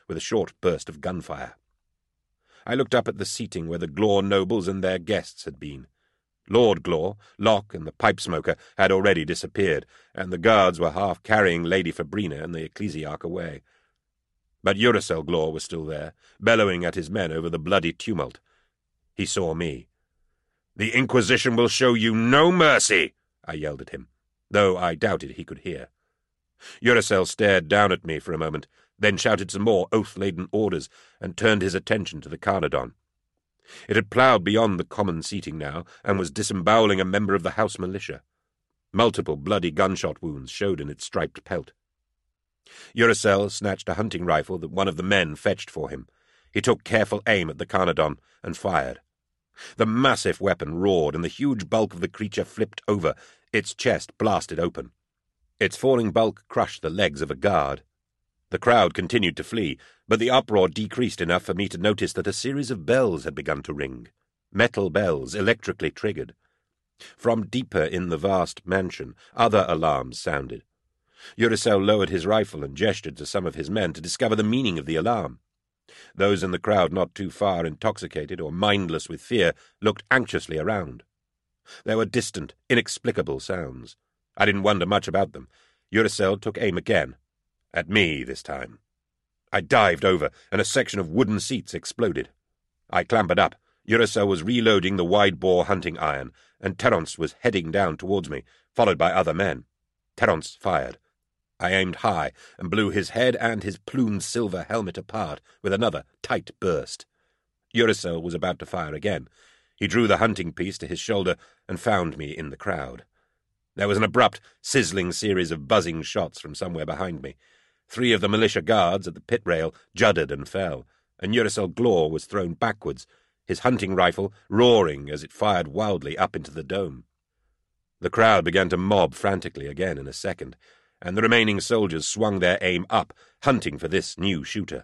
with a short burst of gunfire. I looked up at the seating where the Glor nobles and their guests had been. Lord Glor, Locke, and the pipe-smoker had already disappeared, and the guards were half carrying Lady Fabrina and the ecclesiarch away. But Uracel Glor was still there, bellowing at his men over the bloody tumult. He saw me. "The Inquisition will show you no mercy," I yelled at him, though I doubted he could hear. Uracel stared down at me for a moment, then shouted some more oath-laden orders and turned his attention to the Carnadon. It had ploughed beyond the common seating now and was disemboweling a member of the house militia. Multiple bloody gunshot wounds showed in its striped pelt. Uracel snatched a hunting rifle that one of the men fetched for him. He took careful aim at the Carnadon and fired. The massive weapon roared, and the huge bulk of the creature flipped over, its chest blasted open. Its falling bulk crushed the legs of a guard. The crowd continued to flee, but the uproar decreased enough for me to notice that a series of bells had begun to ring. Metal bells, electrically triggered. From deeper in the vast mansion, other alarms sounded. Uracel lowered his rifle and gestured to some of his men to discover the meaning of the alarm. Those in the crowd not too far intoxicated or mindless with fear looked anxiously around. There were distant, inexplicable sounds. I didn't wonder much about them. Uracel took aim again. At me this time. I dived over, and a section of wooden seats exploded. I clambered up. Uracel was reloading the wide-bore hunting iron, and Terence was heading down towards me, followed by other men. Terence fired. I aimed high and blew his head and his plumed silver helmet apart with another tight burst. Uracel was about to fire again. He drew the hunting piece to his shoulder and found me in the crowd. There was an abrupt, sizzling series of buzzing shots from somewhere behind me. 3 of the militia guards at the pit rail juddered and fell, and Uracel Glor was thrown backwards, his hunting rifle roaring as it fired wildly up into the dome. The crowd began to mob frantically again in a second, and the remaining soldiers swung their aim up, hunting for this new shooter.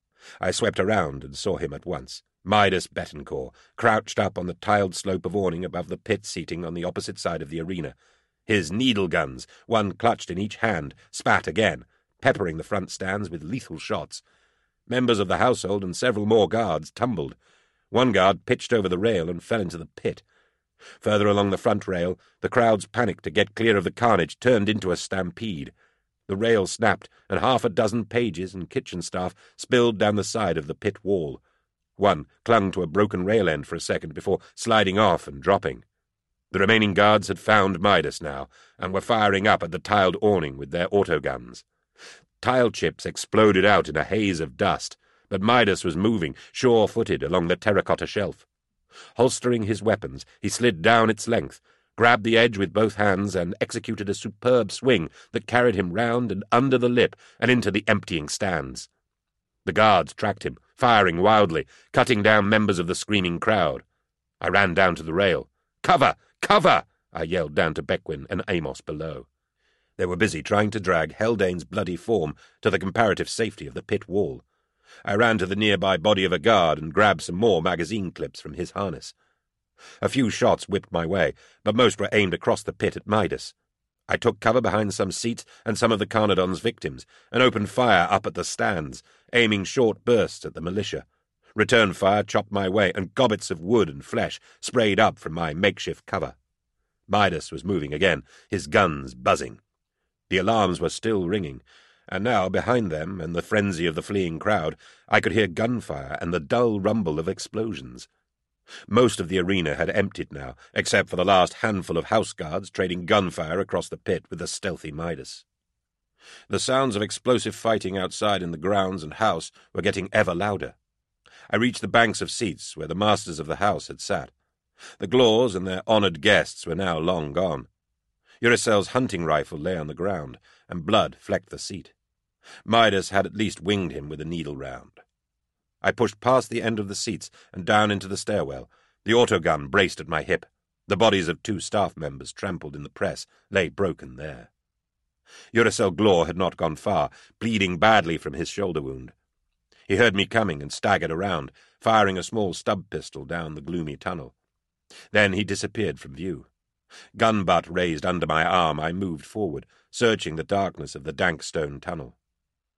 I swept around and saw him at once. Midas Betancourt, crouched up on the tiled slope of awning above the pit seating on the opposite side of the arena. His needle guns, one clutched in each hand, spat again, peppering the front stands with lethal shots. Members of the household and several more guards tumbled. One guard pitched over the rail and fell into the pit. Further along the front rail, the crowd's panic to get clear of the carnage turned into a stampede. The rail snapped, and 6 pages and kitchen staff spilled down the side of the pit wall. One clung to a broken rail end for a second before sliding off and dropping. The remaining guards had found Midas now, and were firing up at the tiled awning with their autoguns. Tile chips exploded out in a haze of dust, but Midas was moving, sure-footed, along the terracotta shelf. Holstering his weapons, he slid down its length, grabbed the edge with both hands, and executed a superb swing that carried him round and under the lip and into the emptying stands. The guards tracked him, firing wildly, cutting down members of the screaming crowd. I ran down to the rail. "Cover! Cover!" I yelled down to Bequin and Amos below. They were busy trying to drag Haldane's bloody form to the comparative safety of the pit wall. I ran to the nearby body of a guard and grabbed some more magazine clips from his harness. A few shots whipped my way, but most were aimed across the pit at Midas. I took cover behind some seats and some of the Carnadon's victims, and opened fire up at the stands, aiming short bursts at the militia. Return fire chopped my way, and gobbets of wood and flesh sprayed up from my makeshift cover. Midas was moving again, his guns buzzing. The alarms were still ringing, and now, behind them and the frenzy of the fleeing crowd, I could hear gunfire and the dull rumble of explosions. Most of the arena had emptied now, except for the last handful of house guards trading gunfire across the pit with the stealthy Midas. The sounds of explosive fighting outside in the grounds and house were getting ever louder. I reached the banks of seats where the masters of the house had sat. The Glors and their honoured guests were now long gone. Uracel's hunting rifle lay on the ground, and blood flecked the seat. Midas had at least winged him with a needle round. I pushed past the end of the seats and down into the stairwell. The autogun braced at my hip. The bodies of 2 staff members trampled in the press lay broken there. Uracel Glor had not gone far, bleeding badly from his shoulder wound. He heard me coming and staggered around, firing a small stub pistol down the gloomy tunnel. Then he disappeared from view. Gun butt raised under my arm, I moved forward, searching the darkness of the dank stone tunnel.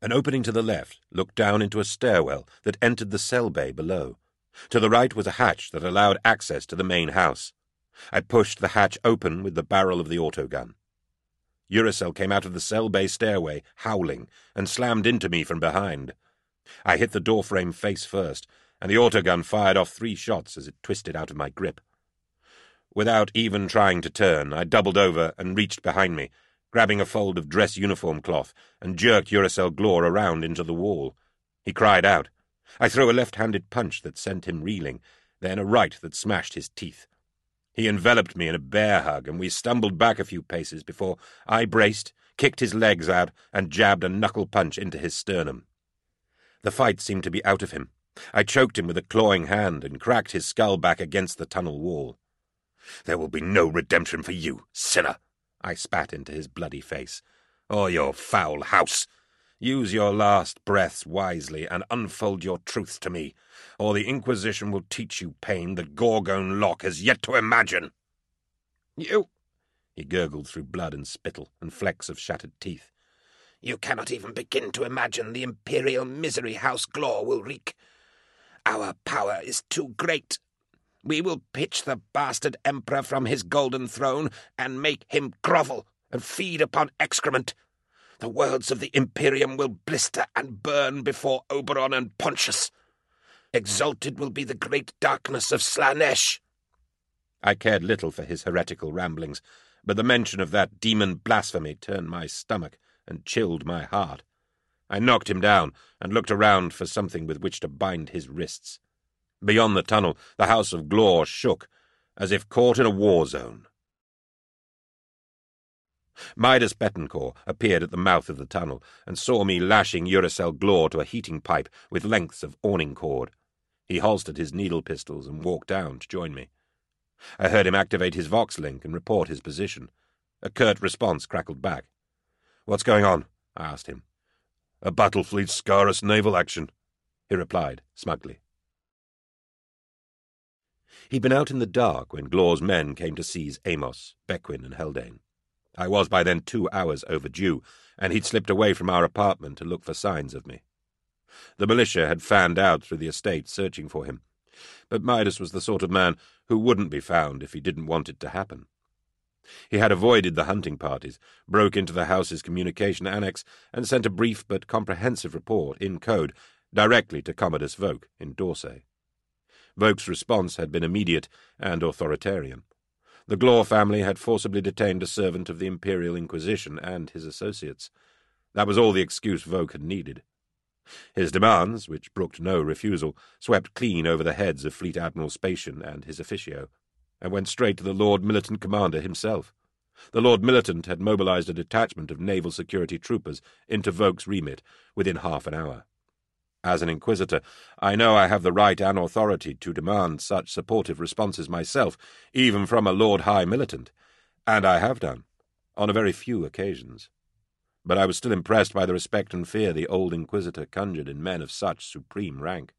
An opening to the left looked down into a stairwell that entered the cell bay below. To the right was a hatch that allowed access to the main house. I pushed the hatch open with the barrel of the autogun. Uracil came out of the cell bay stairway, howling, and slammed into me from behind. I hit the doorframe face first, and the autogun fired off 3 shots as it twisted out of my grip. Without even trying to turn, I doubled over and reached behind me, grabbing a fold of dress uniform cloth, and jerked Uracil Glor around into the wall. He cried out. I threw a left-handed punch that sent him reeling, then a right that smashed his teeth. He enveloped me in a bear hug, and we stumbled back a few paces before I braced, kicked his legs out, and jabbed a knuckle punch into his sternum. The fight seemed to be out of him. I choked him with a clawing hand and cracked his skull back against the tunnel wall. "There will be no redemption for you, sinner," I spat into his bloody face, "or your foul house. Use your last breaths wisely and unfold your truths to me, or the Inquisition will teach you pain that Gorgone Locke has yet to imagine." "You—" he gurgled through blood and spittle and flecks of shattered teeth. "You cannot even begin to imagine the imperial misery House Glor will wreak. Our power is too great. We will pitch the bastard emperor from his golden throne and make him grovel and feed upon excrement. The worlds of the Imperium will blister and burn before Oberon and Pontius. Exalted will be the great darkness of Slaanesh." I cared little for his heretical ramblings, but the mention of that demon blasphemy turned my stomach and chilled my heart. I knocked him down and looked around for something with which to bind his wrists. Beyond the tunnel, the House of Glor shook, as if caught in a war zone. Midas Betancourt appeared at the mouth of the tunnel and saw me lashing Uracil Glor to a heating pipe with lengths of awning cord. He holstered his needle pistols and walked down to join me. I heard him activate his Vox link and report his position. A curt response crackled back. "What's going on?" I asked him. "A Battlefleet Scarus naval action," he replied smugly. He'd been out in the dark when Glor's men came to seize Amos, Bequin, and Haldane. I was by then 2 hours overdue, and he'd slipped away from our apartment to look for signs of me. The militia had fanned out through the estate searching for him, but Midas was the sort of man who wouldn't be found if he didn't want it to happen. He had avoided the hunting parties, broke into the house's communication annex, and sent a brief but comprehensive report in code directly to Commodus Voke in D'Orsay. Voke's response had been immediate and authoritarian. The Glor family had forcibly detained a servant of the Imperial Inquisition and his associates. That was all the excuse Voke had needed. His demands, which brooked no refusal, swept clean over the heads of Fleet Admiral Spatian and his officio, and went straight to the Lord Militant Commander himself. The Lord Militant had mobilized a detachment of naval security troopers into Voke's remit within half an hour. As an Inquisitor, I know I have the right and authority to demand such supportive responses myself, even from a Lord High Militant, and I have done, on a very few occasions. But I was still impressed by the respect and fear the old Inquisitor conjured in men of such supreme rank.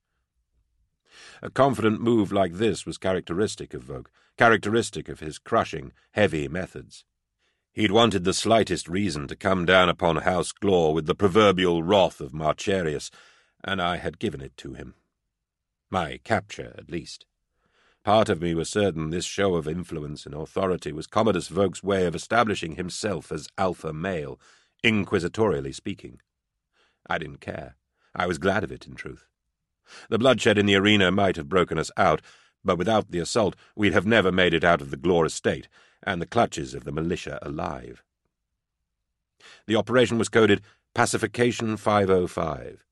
A confident move like this was characteristic of Voke, characteristic of his crushing, heavy methods. He'd wanted the slightest reason to come down upon House Glor with the proverbial wrath of Marcharius, and I had given it to him. My capture, at least. Part of me was certain this show of influence and authority was Commodus Voke's way of establishing himself as alpha male, inquisitorially speaking. I didn't care. I was glad of it, in truth. The bloodshed in the arena might have broken us out, but without the assault we'd have never made it out of the Glor estate and the clutches of the militia alive. The operation was coded Pacification 505.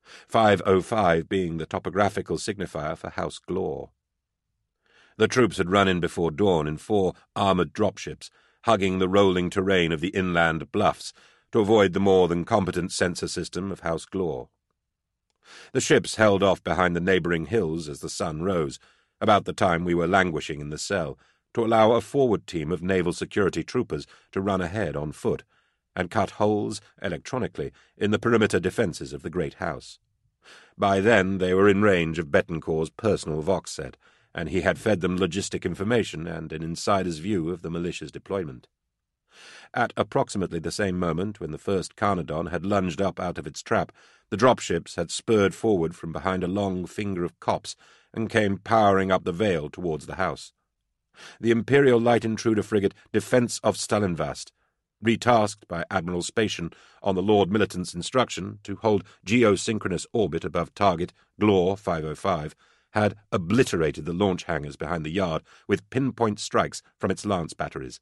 505 being the topographical signifier for House Glor. The troops had run in before dawn in 4 armoured dropships, hugging the rolling terrain of the inland bluffs to avoid the more than competent sensor system of House Glor. The ships held off behind the neighbouring hills as the sun rose, about the time we were languishing in the cell, to allow a forward team of naval security troopers to run ahead on foot and cut holes, electronically, in the perimeter defences of the great house. By then they were in range of Betancourt's personal Vox set, and he had fed them logistic information and an insider's view of the militia's deployment. At approximately the same moment, when the first Carnadon had lunged up out of its trap, the dropships had spurred forward from behind a long finger of copse and came powering up the vale towards the house. The Imperial light intruder frigate Defence of Stalinvast, retasked by Admiral Spatian on the Lord Militant's instruction to hold geosynchronous orbit above target Glor 505, had obliterated the launch hangars behind the yard with pinpoint strikes from its lance batteries.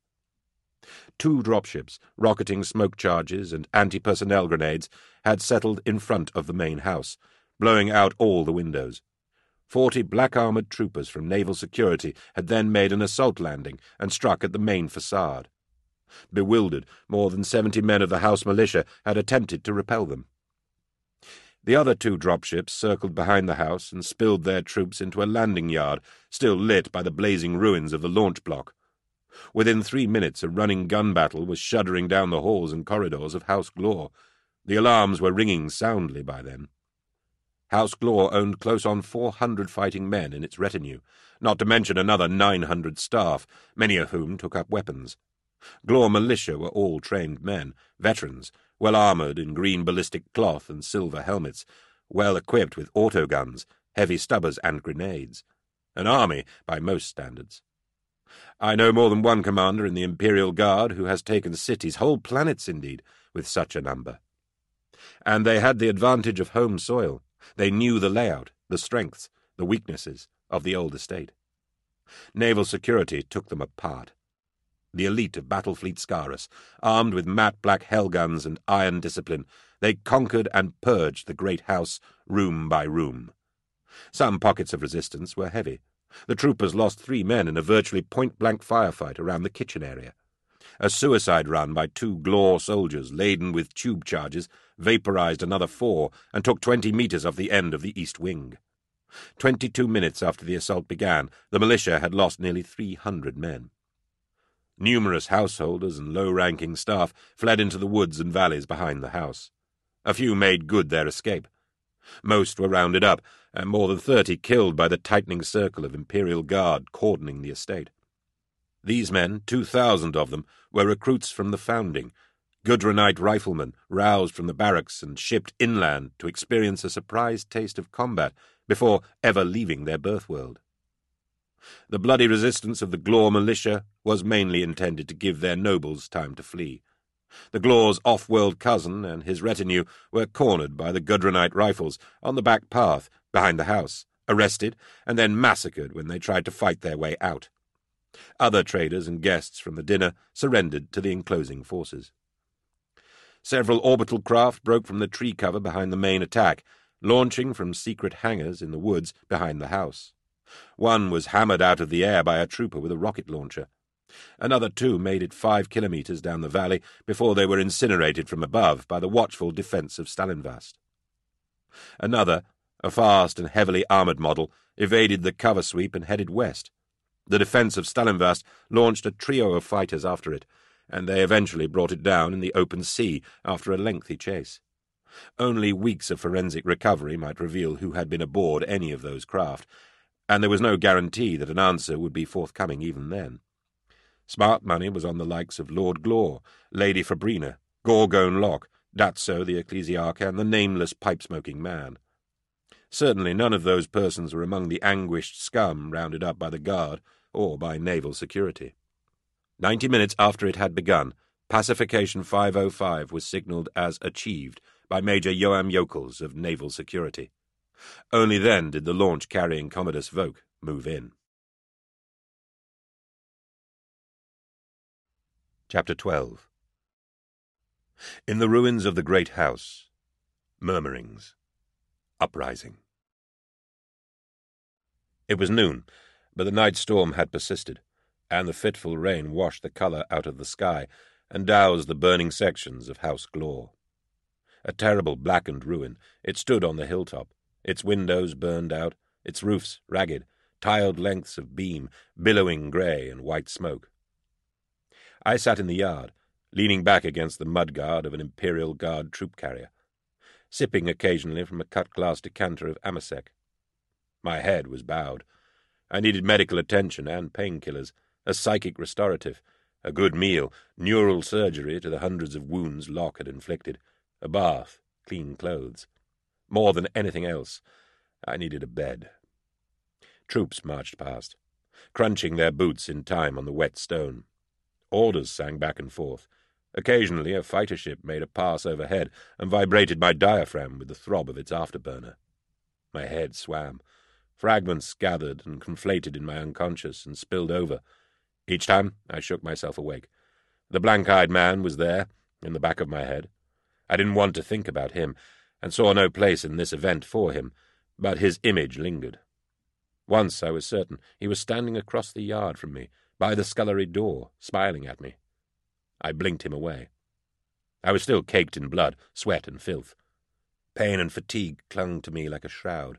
2 dropships, rocketing smoke charges and anti-personnel grenades, had settled in front of the main house, blowing out all the windows. 40 black-armoured troopers from naval security had then made an assault landing and struck at the main facade. Bewildered, more than 70 men of the House Militia had attempted to repel them. The other 2 dropships circled behind the house and spilled their troops into a landing yard, still lit by the blazing ruins of the launch block. Within 3 minutes a running gun battle was shuddering down the halls and corridors of House Glor. The alarms were ringing soundly by then. House Glor owned close on 400 fighting men in its retinue, not to mention another 900 staff, many of whom took up weapons. Glor militia were all trained men, veterans, well armoured in green ballistic cloth and silver helmets, well equipped with autoguns, heavy stubbers and grenades. An army by most standards. I know more than one commander in the Imperial Guard who has taken cities, whole planets indeed, with such a number. And they had the advantage of home soil. They knew the layout, the strengths, the weaknesses of the old estate. Naval security took them apart. The elite of Battlefleet Scarus, armed with matte black hellguns and iron discipline, they conquered and purged the great house room by room. Some pockets of resistance were heavy. The troopers lost 3 men in a virtually point-blank firefight around the kitchen area. A suicide run by 2 Glor soldiers laden with tube charges vaporized another 4 and took 20 meters off the end of the east wing. 22 minutes after the assault began, the militia had lost nearly 300 men. Numerous householders and low-ranking staff fled into the woods and valleys behind the house. A few made good their escape. Most were rounded up, and more than 30 killed by the tightening circle of Imperial Guard cordoning the estate. These men, 2,000 of them, were recruits from the Founding, Gudronite riflemen roused from the barracks and shipped inland to experience a surprise taste of combat before ever leaving their birthworld. The bloody resistance of the Glor militia was mainly intended to give their nobles time to flee. The Glor's off-world cousin and his retinue were cornered by the Gudronite rifles on the back path behind the house, arrested, and then massacred when they tried to fight their way out. Other traders and guests from the dinner surrendered to the enclosing forces. Several orbital craft broke from the tree cover behind the main attack, launching from secret hangars in the woods behind the house. One was hammered out of the air by a trooper with a rocket launcher. Another 2 made it 5 kilometers down the valley before they were incinerated from above by the watchful defence of Stalinvast. Another, a fast and heavily armoured model, evaded the cover sweep and headed west. The defence of Stalinvast launched a trio of fighters after it, and they eventually brought it down in the open sea after a lengthy chase. Only weeks of forensic recovery might reveal who had been aboard any of those craft, and there was no guarantee that an answer would be forthcoming even then. Smart money was on the likes of Lord Glor, Lady Fabrina, Gorgone Locke, Datso the Ecclesiarch, and the nameless pipe-smoking man. Certainly none of those persons were among the anguished scum rounded up by the Guard or by naval security. 90 minutes after it had begun, Pacification 505 was signalled as achieved by Major Joam Jokels of Naval Security. Only then did the launch carrying Commodus Voke move in. Chapter 12. In the ruins of the great house, murmurings, uprising. It was noon, but the night storm had persisted, and the fitful rain washed the colour out of the sky and doused the burning sections of House Glor. A terrible blackened ruin, it stood on the hilltop, its windows burned out, its roofs ragged, tiled lengths of beam, billowing grey and white smoke. I sat in the yard, leaning back against the mudguard of an Imperial Guard troop carrier, sipping occasionally from a cut-glass decanter of Amasec. My head was bowed. I needed medical attention and painkillers, a psychic restorative, A good meal, neural surgery to the hundreds of wounds Locke had inflicted, a bath, clean clothes. More than anything else, I needed a bed. Troops marched past, crunching their boots in time on the wet stone. Orders sang back and forth. Occasionally a fighter ship made a pass overhead and vibrated my diaphragm with the throb of its afterburner. My head swam. Fragments gathered and conflated in my unconscious and spilled over. Each time I shook myself awake. The blank-eyed man was there, in the back of my head. I didn't want to think about him, and saw no place in this event for him, but his image lingered. Once I was certain he was standing across the yard from me, by the scullery door, smiling at me. I blinked him away. I was still caked in blood, sweat, and filth. Pain and fatigue clung to me like a shroud.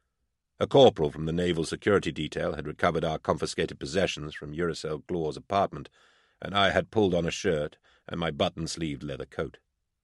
A corporal from the naval security detail had recovered our confiscated possessions from Uracil Glor's apartment, and I had pulled on a shirt and my button-sleeved leather coat.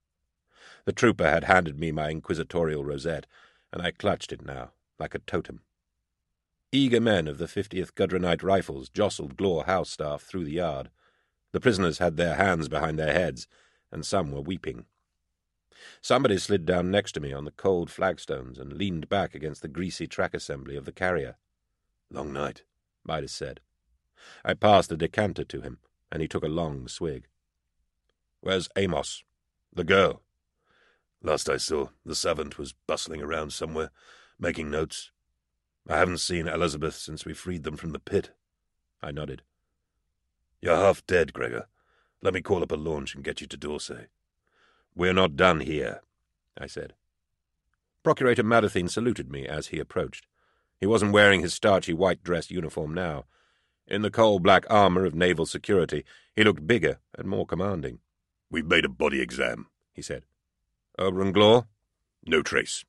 The trooper had handed me my inquisitorial rosette, and I clutched it now, like a totem. Eager men of the 50th Gudrunite Rifles jostled Glor house staff through the yard. The prisoners had their hands behind their heads, and some were weeping. Somebody slid down next to me on the cold flagstones and leaned back against the greasy track assembly of the carrier. "Long night," Midas said. I passed a decanter to him, and he took a long swig. "Where's Amos? The girl?" "Last I saw, the savant was bustling around somewhere, making notes. I haven't seen Elizabeth since we freed them from the pit." I nodded. "You're half dead, Gregor. Let me call up a launch and get you to D'Orsay." "We're not done here," I said. Procurator Madathine saluted me as he approached. He wasn't wearing his starchy white dress uniform now. In the coal-black armor of naval security, he looked bigger and more commanding. "We've made a body exam," he said. "Oberon Glor?" "No trace."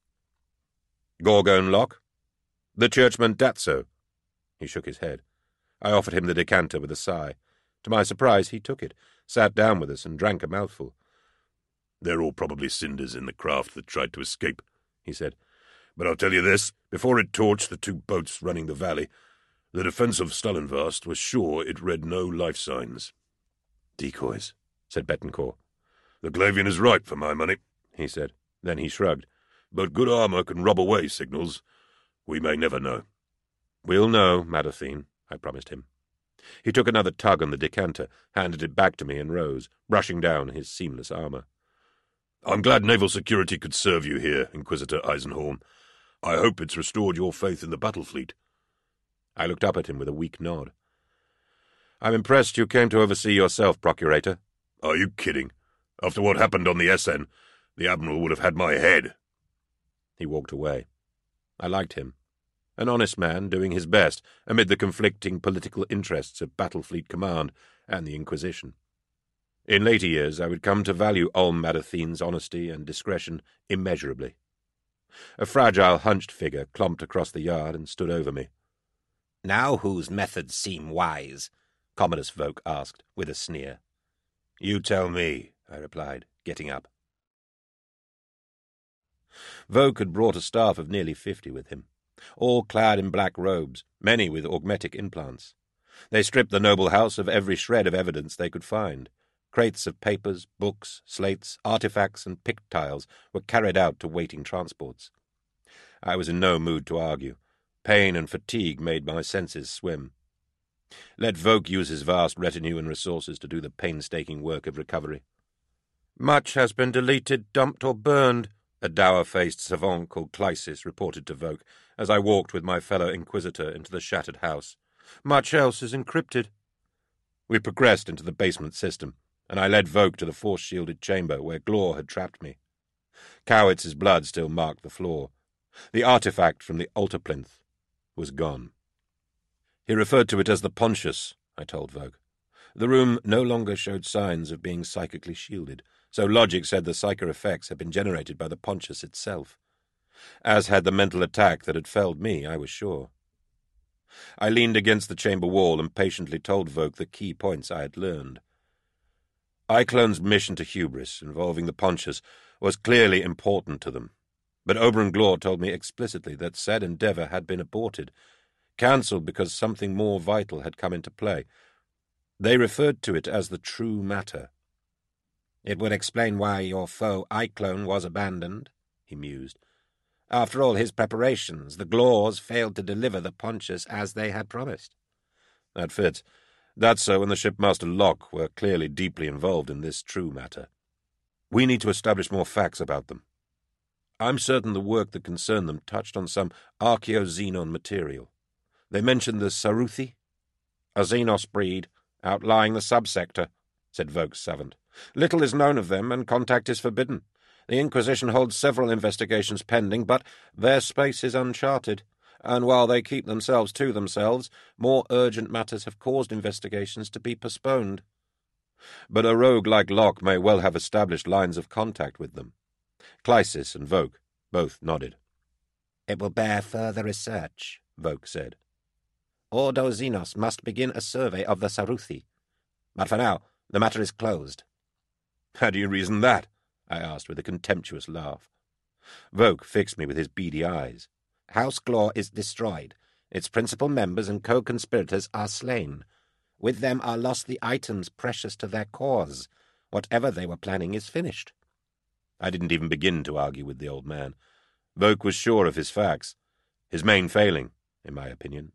"Gorgone Locke?" "The churchman Datso." He shook his head. I offered him the decanter with a sigh. To my surprise, he took it, sat down with us, and drank a mouthful. "They're all probably cinders in the craft that tried to escape," he said. "But I'll tell you this, before it torched the two boats running the valley, the defence of Stallenvast was sure it read no life signs." "Decoys," said Betancourt. "The Glavian is right, for my money," he said. Then he shrugged. "But good armour can rub away signals. We may never know." "We'll know, Madathine," I promised him. He took another tug on the decanter, handed it back to me, and rose, brushing down his seamless armour. "I'm glad naval security could serve you here, Inquisitor Eisenhorn. I hope it's restored your faith in the battle fleet." I looked up at him with a weak nod. "I'm impressed you came to oversee yourself, Procurator." "Are you kidding? After what happened on the Essen, the Admiral would have had my head." He walked away. I liked him. An honest man doing his best amid the conflicting political interests of Battle Fleet Command and the Inquisition. In later years I would come to value Olm Madathine's honesty and discretion immeasurably. A fragile, hunched figure clomped across the yard and stood over me. "Now whose methods seem wise?" Commodus Voke asked, with a sneer. "You tell me," I replied, getting up. Voke had brought a staff of nearly 50 with him, all clad in black robes, many with augmetic implants. They stripped the noble house of every shred of evidence they could find. Crates of papers, books, slates, artifacts, and picked tiles were carried out to waiting transports. I was in no mood to argue. Pain and fatigue made my senses swim. Let Voke use his vast retinue and resources to do the painstaking work of recovery. "Much has been deleted, dumped, or burned," a dour-faced savant called Clysis reported to Voke as I walked with my fellow Inquisitor into the shattered house. "Much else is encrypted." We progressed into the basement system, and I led Voke to the force-shielded chamber where Glor had trapped me. Cowitz's blood still marked the floor. The artifact from the altar plinth was gone. He referred to it as the Pontius, I told Voke. The room no longer showed signs of being psychically shielded, so logic said the psycho effects had been generated by the Pontius itself. As had the mental attack that had felled me, I was sure. I leaned against the chamber wall and patiently told Voke the key points I had learned. Iclone's mission to Hubris, involving the Pontius, was clearly important to them, but Oberon Glor told me explicitly that said endeavour had been aborted, cancelled because something more vital had come into play. They referred to it as the true matter. "It would explain why your foe Iklone was abandoned," he mused. "After all his preparations, the Glores failed to deliver the Pontius as they had promised." "That fits. Datso and the shipmaster Locke were clearly deeply involved in this true matter. We need to establish more facts about them. I'm certain the work that concerned them touched on some archaeoxenon material. They mentioned the Saruthi?" "A Xenos breed, outlying the subsector," said Vokes' savant. "Little is known of them, and contact is forbidden. The Inquisition holds several investigations pending, but their space is uncharted, and while they keep themselves to themselves, more urgent matters have caused investigations to be postponed." "But a rogue like Locke may well have established lines of contact with them." Clysis and Voke both nodded. "It will bear further research," Voke said. "Ordo Xenos must begin a survey of the Saruthi. But for now, the matter is closed." "How do you reason that?" I asked with a contemptuous laugh. Voke fixed me with his beady eyes. "House Glore is destroyed. Its principal members and co-conspirators are slain. With them are lost the items precious to their cause. Whatever they were planning is finished." I didn't even begin to argue with the old man. Voke was sure of his facts. His main failing, in my opinion.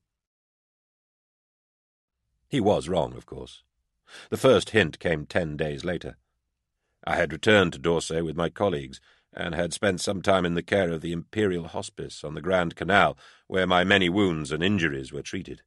He was wrong, of course. The first hint came 10 days later. I had returned to D'Orsay with my colleagues, and had spent some time in the care of the Imperial Hospice on the Grand Canal, where my many wounds and injuries were treated.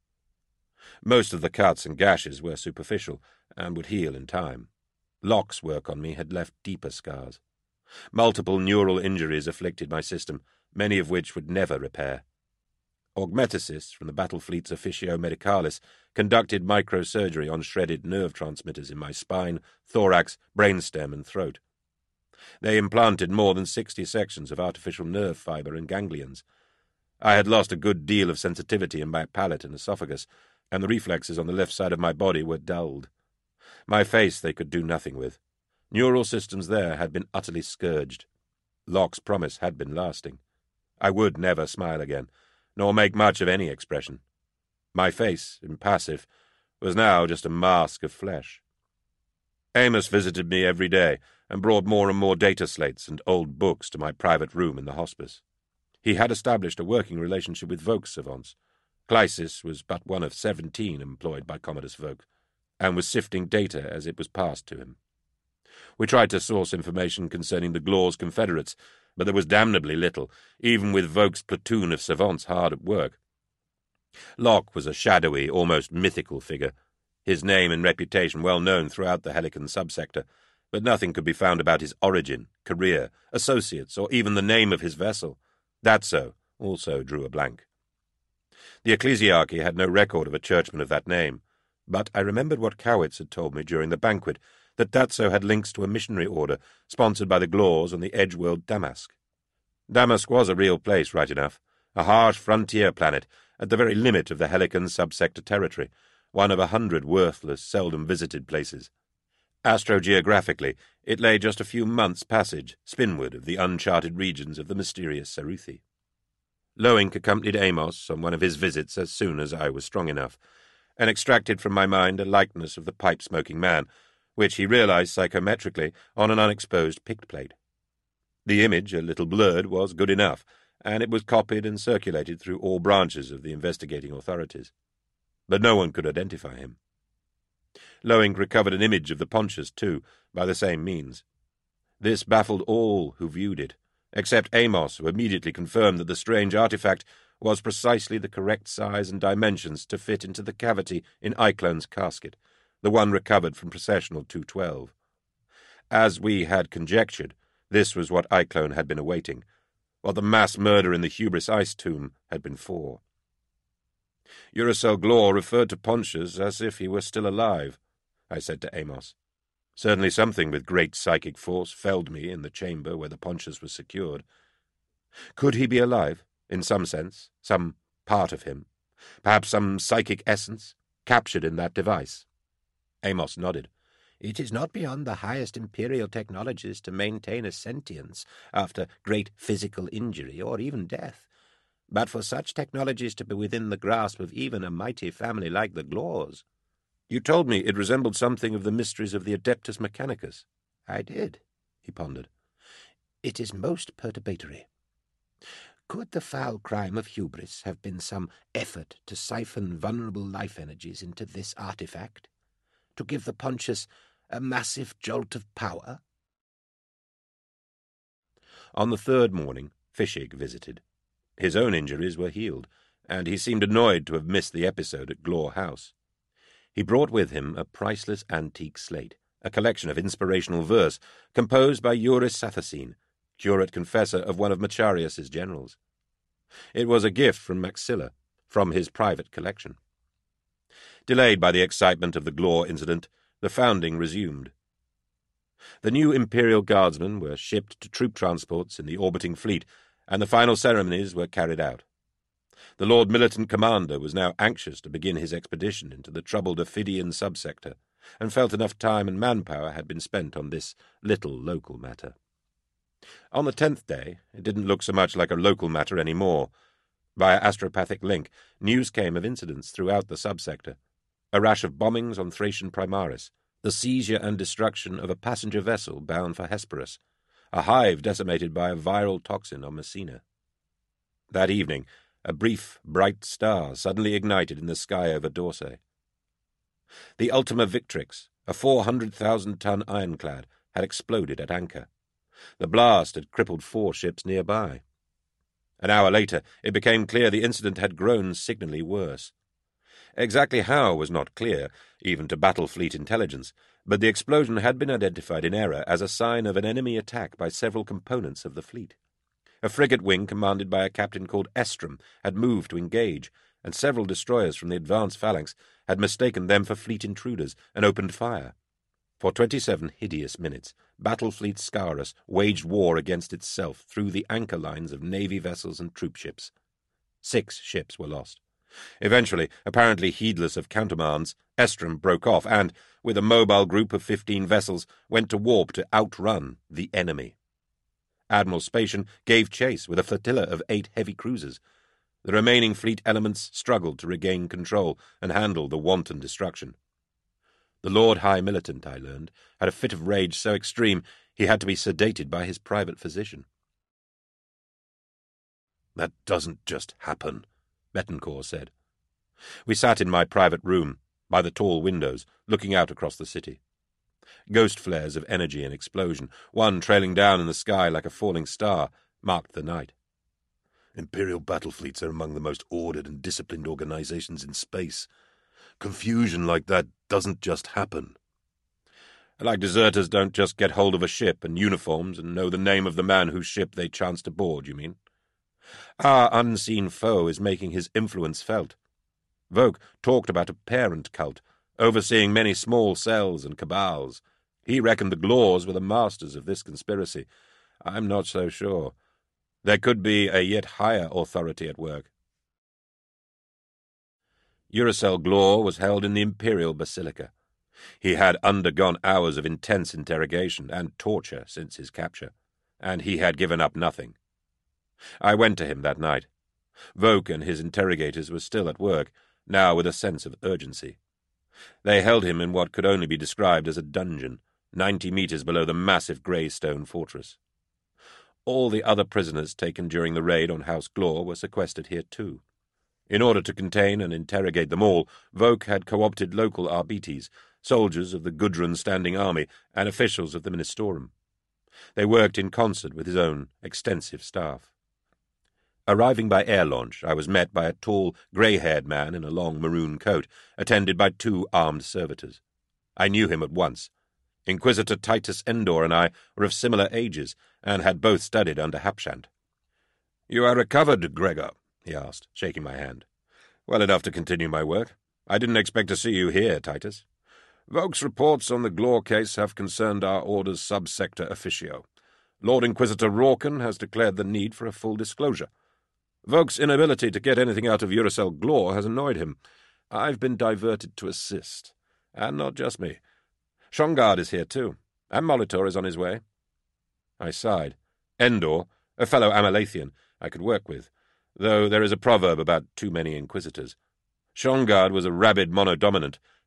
Most of the cuts and gashes were superficial, and would heal in time. Locke's work on me had left deeper scars. Multiple neural injuries afflicted my system, many of which would never repair. Augmeticists from the battle fleet's Officio Medicalis conducted microsurgery on shredded nerve transmitters in my spine, thorax, brainstem, and throat. They implanted more than 60 sections of artificial nerve fibre and ganglions. I had lost a good deal of sensitivity in my palate and esophagus, and the reflexes on the left side of my body were dulled. My face they could do nothing with. Neural systems there had been utterly scourged. Locke's promise had been lasting. I would never smile again, nor make much of any expression. My face, impassive, was now just a mask of flesh. Amos visited me every day, and brought more and more data slates and old books to my private room in the hospice. He had established a working relationship with Vokes savants. Clysis was but one of 17 employed by Commodus Voke, and was sifting data as it was passed to him. We tried to source information concerning the Glores Confederates, but there was damnably little, even with Voke's platoon of savants hard at work. Locke was a shadowy, almost mythical figure, his name and reputation well known throughout the Helican subsector, but nothing could be found about his origin, career, associates, or even the name of his vessel. Datso also drew a blank. The ecclesiarchy had no record of a churchman of that name, but I remembered what Cowitz had told me during the banquet, that Datso had links to a missionary order sponsored by the Glores on the edge-world Damask. Damask was a real place, right enough, a harsh frontier planet at the very limit of the Helican subsector territory, one of 100 worthless, seldom-visited places. Astrogeographically, it lay just a few months' passage spinward of the uncharted regions of the mysterious Saruthi. Loink accompanied Amos on one of his visits as soon as I was strong enough, and extracted from my mind a likeness of the pipe-smoking man, which he realized psychometrically on an unexposed pict plate. The image, a little blurred, was good enough, and it was copied and circulated through all branches of the investigating authorities. But no one could identify him. Loink recovered an image of the Pontius, too, by the same means. This baffled all who viewed it, except Amos, who immediately confirmed that the strange artifact was precisely the correct size and dimensions to fit into the cavity in Iklone's casket, the one recovered from Processional 212. As we had conjectured, this was what Iklone had been awaiting, what the mass murder in the Hubris Ice Tomb had been for. Uracel Glore referred to Pontius as if he were still alive, I said to Amos. Certainly something with great psychic force felled me in the chamber where the Pontius was secured. Could he be alive, in some sense, some part of him, perhaps some psychic essence, captured in that device? Amos nodded. It is not beyond the highest imperial technologies to maintain a sentience after great physical injury or even death. But for such technologies to be within the grasp of even a mighty family like the Glores, You told me it resembled something of the mysteries of the Adeptus Mechanicus. I did, he pondered. It is most perturbatory. Could the foul crime of hubris have been some effort to siphon vulnerable life energies into this artifact? To give the Pontius a massive jolt of power? On the third morning, Fischig visited. His own injuries were healed, and he seemed annoyed to have missed the episode at Glor House. He brought with him a priceless antique slate, a collection of inspirational verse composed by Juris Sathacene, curate confessor of one of Macharius's generals. It was a gift from Maxilla, from his private collection. Delayed by the excitement of the Glor incident, the founding resumed. The new Imperial Guardsmen were shipped to troop transports in the orbiting fleet, and the final ceremonies were carried out. The Lord Militant Commander was now anxious to begin his expedition into the troubled Ophidian subsector, and felt enough time and manpower had been spent on this little local matter. On the 10th day, it didn't look so much like a local matter any more. Via astropathic link, news came of incidents throughout the subsector. A rash of bombings on Thracian Primaris, the seizure and destruction of a passenger vessel bound for Hesperus, a hive decimated by a viral toxin on Messina. That evening, a brief, bright star suddenly ignited in the sky over Dorsey. The Ultima Victrix, a 400,000-ton ironclad, had exploded at anchor. The blast had crippled 4 ships nearby. An hour later, it became clear the incident had grown signally worse. Exactly how was not clear, even to battle fleet intelligence, but the explosion had been identified in error as a sign of an enemy attack by several components of the fleet. A frigate wing commanded by a captain called Estrom had moved to engage, and several destroyers from the advance phalanx had mistaken them for fleet intruders and opened fire. For 27 hideous minutes, Battlefleet Scaurus waged war against itself through the anchor lines of navy vessels and troopships. 6 ships were lost. Eventually, apparently heedless of countermands, Estrom broke off and, with a mobile group of 15 vessels, went to warp to outrun the enemy. Admiral Spatian gave chase with a flotilla of 8 heavy cruisers. The remaining fleet elements struggled to regain control and handle the wanton destruction. The Lord High Militant, I learned, had a fit of rage so extreme he had to be sedated by his private physician. "That doesn't just happen," Betancourt said. We sat in my private room, by the tall windows, looking out across the city. Ghost flares of energy and explosion, one trailing down in the sky like a falling star, marked the night. "Imperial battle fleets are among the most ordered and disciplined organizations in space. Confusion like that doesn't just happen." "Like deserters don't just get hold of a ship and uniforms and know the name of the man whose ship they chance to board, you mean? Our unseen foe is making his influence felt. Vogue talked about a parent cult, overseeing many small cells and cabals. He reckoned the Glors were the masters of this conspiracy. I'm not so sure. There could be a yet higher authority at work." Uracel Glor was held in the Imperial Basilica. He had undergone hours of intense interrogation and torture since his capture, and he had given up nothing. I went to him that night. Vogue and his interrogators were still at work, now with a sense of urgency. They held him in what could only be described as a dungeon, 90 meters below the massive grey stone fortress. All the other prisoners taken during the raid on House Glor were sequestered here too. In order to contain and interrogate them all, Vogue had co-opted local arbites, soldiers of the Gudrun Standing Army and officials of the Ministorum. They worked in concert with his own extensive staff. Arriving by air launch, I was met by a tall, grey-haired man in a long maroon coat, attended by 2 armed servitors. I knew him at once. Inquisitor Titus Endor and I were of similar ages, and had both studied under Hapshant. "You are recovered, Gregor?" he asked, shaking my hand. "Well enough to continue my work. I didn't expect to see you here, Titus. Vogue's reports on the Glor case have concerned our Order's subsector officio. Lord Inquisitor Rawkin has declared the need for a full disclosure. Vogue's inability to get anything out of Uracel Glor has annoyed him. I've been diverted to assist. And not just me. Shongard is here too, and Molitor is on his way." I sighed. Endor, a fellow Amalathian, I could work with, though there is a proverb about too many inquisitors. Shongard was a rabid monodominant,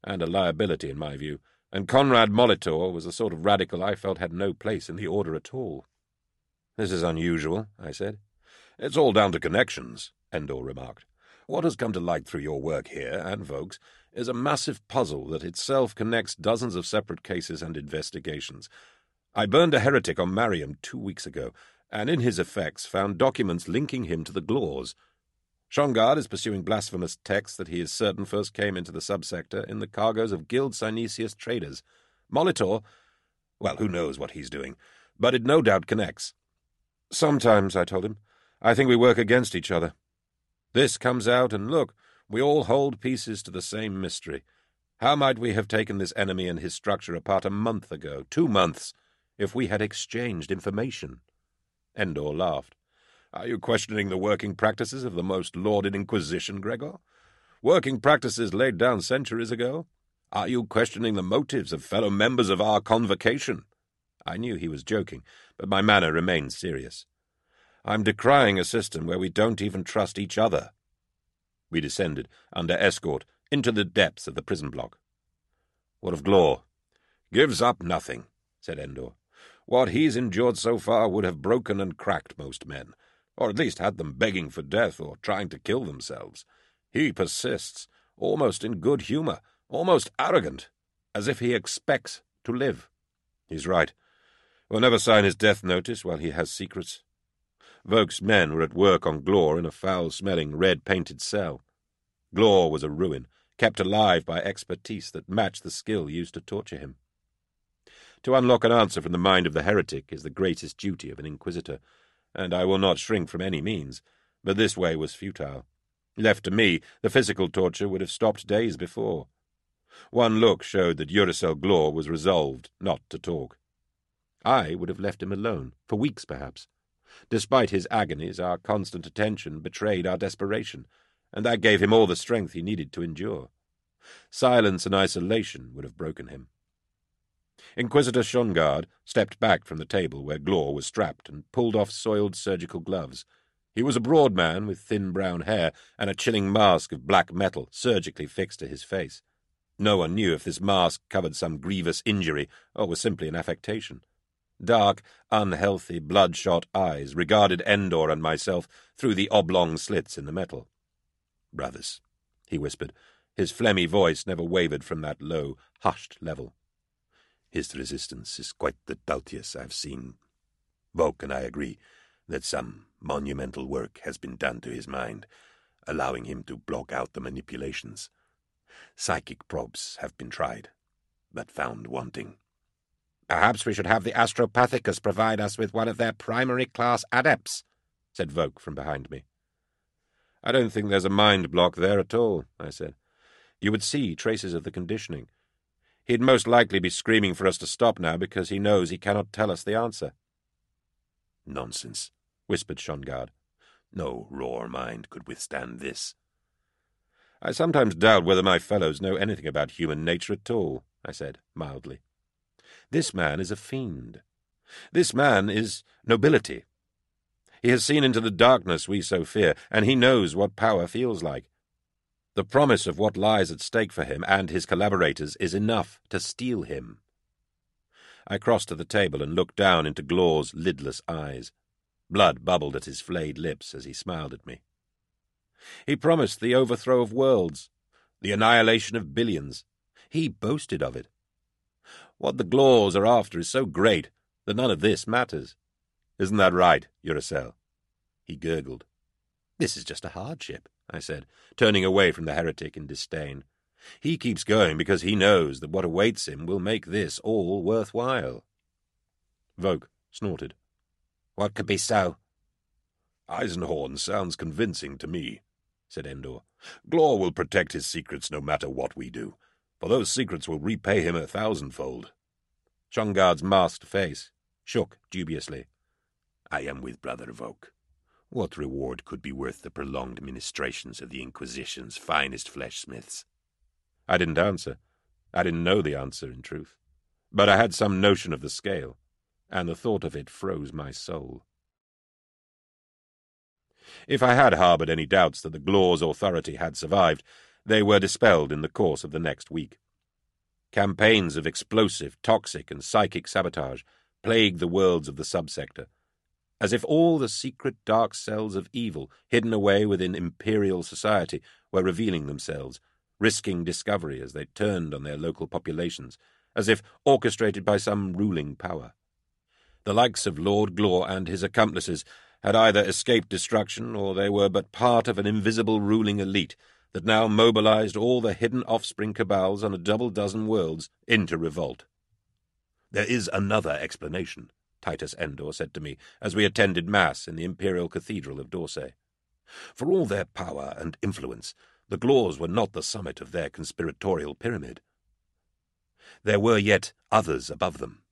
and a liability in my view, and Conrad Molitor was the sort of radical I felt had no place in the order at all. "This is unusual," I said. "It's all down to connections," Endor remarked. "What has come to light through your work here, and Vokes, is a massive puzzle that itself connects dozens of separate cases and investigations. I burned a heretic on Mariam 2 weeks ago, and in his effects found documents linking him to the Glores. Shongard is pursuing blasphemous texts that he is certain first came into the subsector in the cargoes of Guild Synesius traders. Molitor, well, who knows what he's doing, but it no doubt connects. Sometimes, I told him, I think we work against each other. This comes out, and look, we all hold pieces to the same mystery. How might we have taken this enemy and his structure apart a month ago, 2 months, if we had exchanged information?" Endor laughed. "Are you questioning the working practices of the most lauded Inquisition, Gregor? Working practices laid down centuries ago? Are you questioning the motives of fellow members of our convocation?" I knew he was joking, but my manner remained serious. "I'm decrying a system where we don't even trust each other." We descended, under escort, into the depths of the prison block. "What of Glor?" "Gives up nothing," said Endor. "What he's endured so far would have broken and cracked most men, or at least had them begging for death or trying to kill themselves. He persists, almost in good humor, almost arrogant, as if he expects to live." "He's right. We'll never sign his death notice while he has secrets." Vokes' men were at work on Glor in a foul-smelling, red-painted cell. Glor was a ruin, kept alive by expertise that matched the skill used to torture him. To unlock an answer from the mind of the heretic is the greatest duty of an inquisitor, and I will not shrink from any means, but this way was futile. Left to me, the physical torture would have stopped days before. One look showed that Uracel Glor was resolved not to talk. I would have left him alone, for weeks perhaps. Despite his agonies, our constant attention betrayed our desperation, and that gave him all the strength he needed to endure. Silence and isolation would have broken him. Inquisitor Shongard stepped back from the table where Glor was strapped and pulled off soiled surgical gloves. He was a broad man with thin brown hair and a chilling mask of black metal surgically fixed to his face. No one knew if this mask covered some grievous injury or was simply an affectation. Dark, unhealthy, bloodshot eyes regarded Endor and myself through the oblong slits in the metal. "Brothers," he whispered. His phlegmy voice never wavered from that low, hushed level. "His resistance is quite the doughtiest I've seen. Voke and I agree that some monumental work has been done to his mind, allowing him to block out the manipulations. Psychic probes have been tried, but found wanting." "Perhaps we should have the Astropathicus provide us with one of their primary-class adepts," said Voke from behind me. "I don't think there's a mind block there at all," I said. "You would see traces of the conditioning. He'd most likely be screaming for us to stop now because he knows he cannot tell us the answer." "Nonsense," whispered Shongard. "No raw mind could withstand this." "I sometimes doubt whether my fellows know anything about human nature at all," I said mildly. "This man is a fiend. This man is nobility. He has seen into the darkness we so fear, and he knows what power feels like. The promise of what lies at stake for him and his collaborators is enough to steel him." I crossed to the table and looked down into Glor's lidless eyes. Blood bubbled at his flayed lips as he smiled at me. "He promised the overthrow of worlds, the annihilation of billions. He boasted of it. What the Glors are after is so great that none of this matters. Isn't that right, Uracel?" He gurgled. "This is just a hardship," I said, turning away from the heretic in disdain. "He keeps going because he knows that what awaits him will make this all worthwhile." Voke snorted. "What could be so?" "Eisenhorn sounds convincing to me," said Endor. "Glor will protect his secrets no matter what we do, for those secrets will repay him 1,000-fold. Shongard's masked face shook dubiously. "I am with Brother Voke. What reward could be worth the prolonged ministrations of the Inquisition's finest flesh-smiths?" I didn't answer. I didn't know the answer, in truth. But I had some notion of the scale, and the thought of it froze my soul. If I had harboured any doubts that the Glor's authority had survived, they were dispelled in the course of the next week. Campaigns of explosive, toxic, and psychic sabotage plagued the worlds of the subsector, as if all the secret dark cells of evil hidden away within imperial society were revealing themselves, risking discovery as they turned on their local populations, as if orchestrated by some ruling power. The likes of Lord Glor and his accomplices had either escaped destruction, or they were but part of an invisible ruling elite that now mobilized all the hidden offspring cabals on a double dozen worlds into revolt. "There is another explanation," Titus Endor said to me as we attended Mass in the Imperial Cathedral of D'Orsay. "For all their power and influence, the Glors were not the summit of their conspiratorial pyramid. There were yet others above them."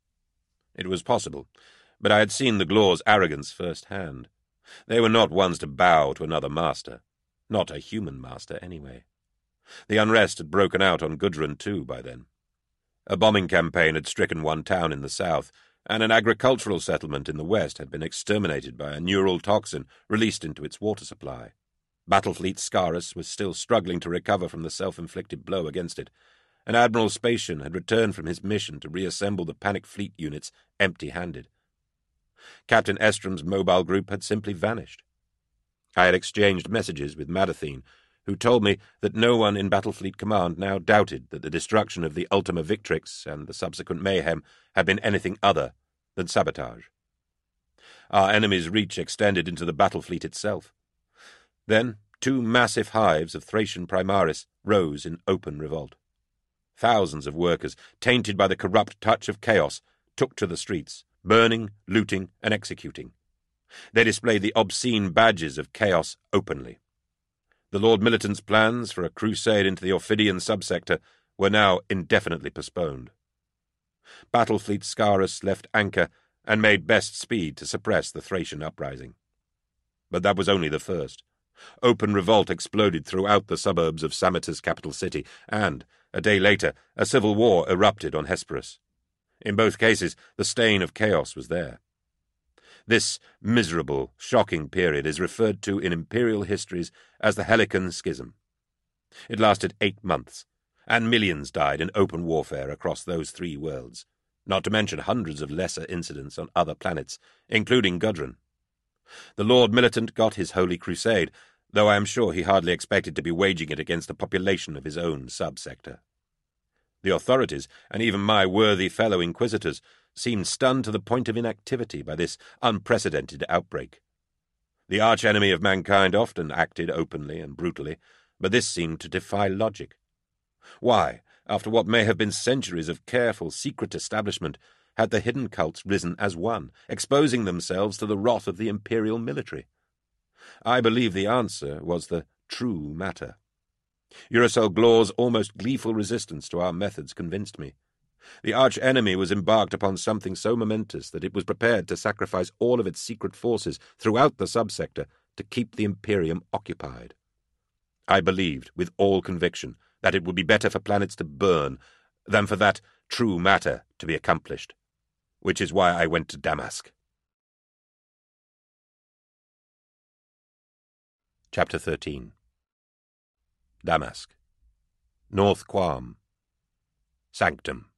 It was possible, but I had seen the Glors' arrogance firsthand. They were not ones to bow to another master. Not a human master, anyway. The unrest had broken out on Gudrun, too, by then. A bombing campaign had stricken one town in the south, and an agricultural settlement in the west had been exterminated by a neural toxin released into its water supply. Battlefleet Scarus was still struggling to recover from the self-inflicted blow against it, and Admiral Spatian had returned from his mission to reassemble the panic fleet units empty-handed. Captain Estrom's mobile group had simply vanished. I had exchanged messages with Madathene, who told me that no one in Battlefleet Command now doubted that the destruction of the Ultima Victrix and the subsequent mayhem had been anything other than sabotage. Our enemy's reach extended into the Battlefleet itself. Then 2 massive hives of Thracian Primaris rose in open revolt. Thousands of workers, tainted by the corrupt touch of chaos, took to the streets, burning, looting, and executing. They displayed the obscene badges of chaos openly. The Lord Militant's plans for a crusade into the Ophidian subsector were now indefinitely postponed. Battlefleet Scarus left anchor and made best speed to suppress the Thracian uprising. But that was only the first. Open revolt exploded throughout the suburbs of Sameter's capital city, and, a day later, a civil war erupted on Hesperus. In both cases, the stain of chaos was there. This miserable, shocking period is referred to in imperial histories as the Helican Schism. It lasted 8 months, and millions died in open warfare across those 3 worlds, not to mention hundreds of lesser incidents on other planets, including Gudrun. The Lord Militant got his holy crusade, though I am sure he hardly expected to be waging it against the population of his own subsector. The authorities, and even my worthy fellow inquisitors, seemed stunned to the point of inactivity by this unprecedented outbreak. The arch-enemy of mankind often acted openly and brutally, but this seemed to defy logic. Why, after what may have been centuries of careful, secret establishment, had the hidden cults risen as one, exposing themselves to the wrath of the imperial military? I believe the answer was the true matter. Uracil Glor's almost gleeful resistance to our methods convinced me. The arch-enemy was embarked upon something so momentous that it was prepared to sacrifice all of its secret forces throughout the subsector to keep the Imperium occupied. I believed, with all conviction, that it would be better for planets to burn than for that true matter to be accomplished, which is why I went to Damask. Chapter 13. Damask. North Quam. Sanctum.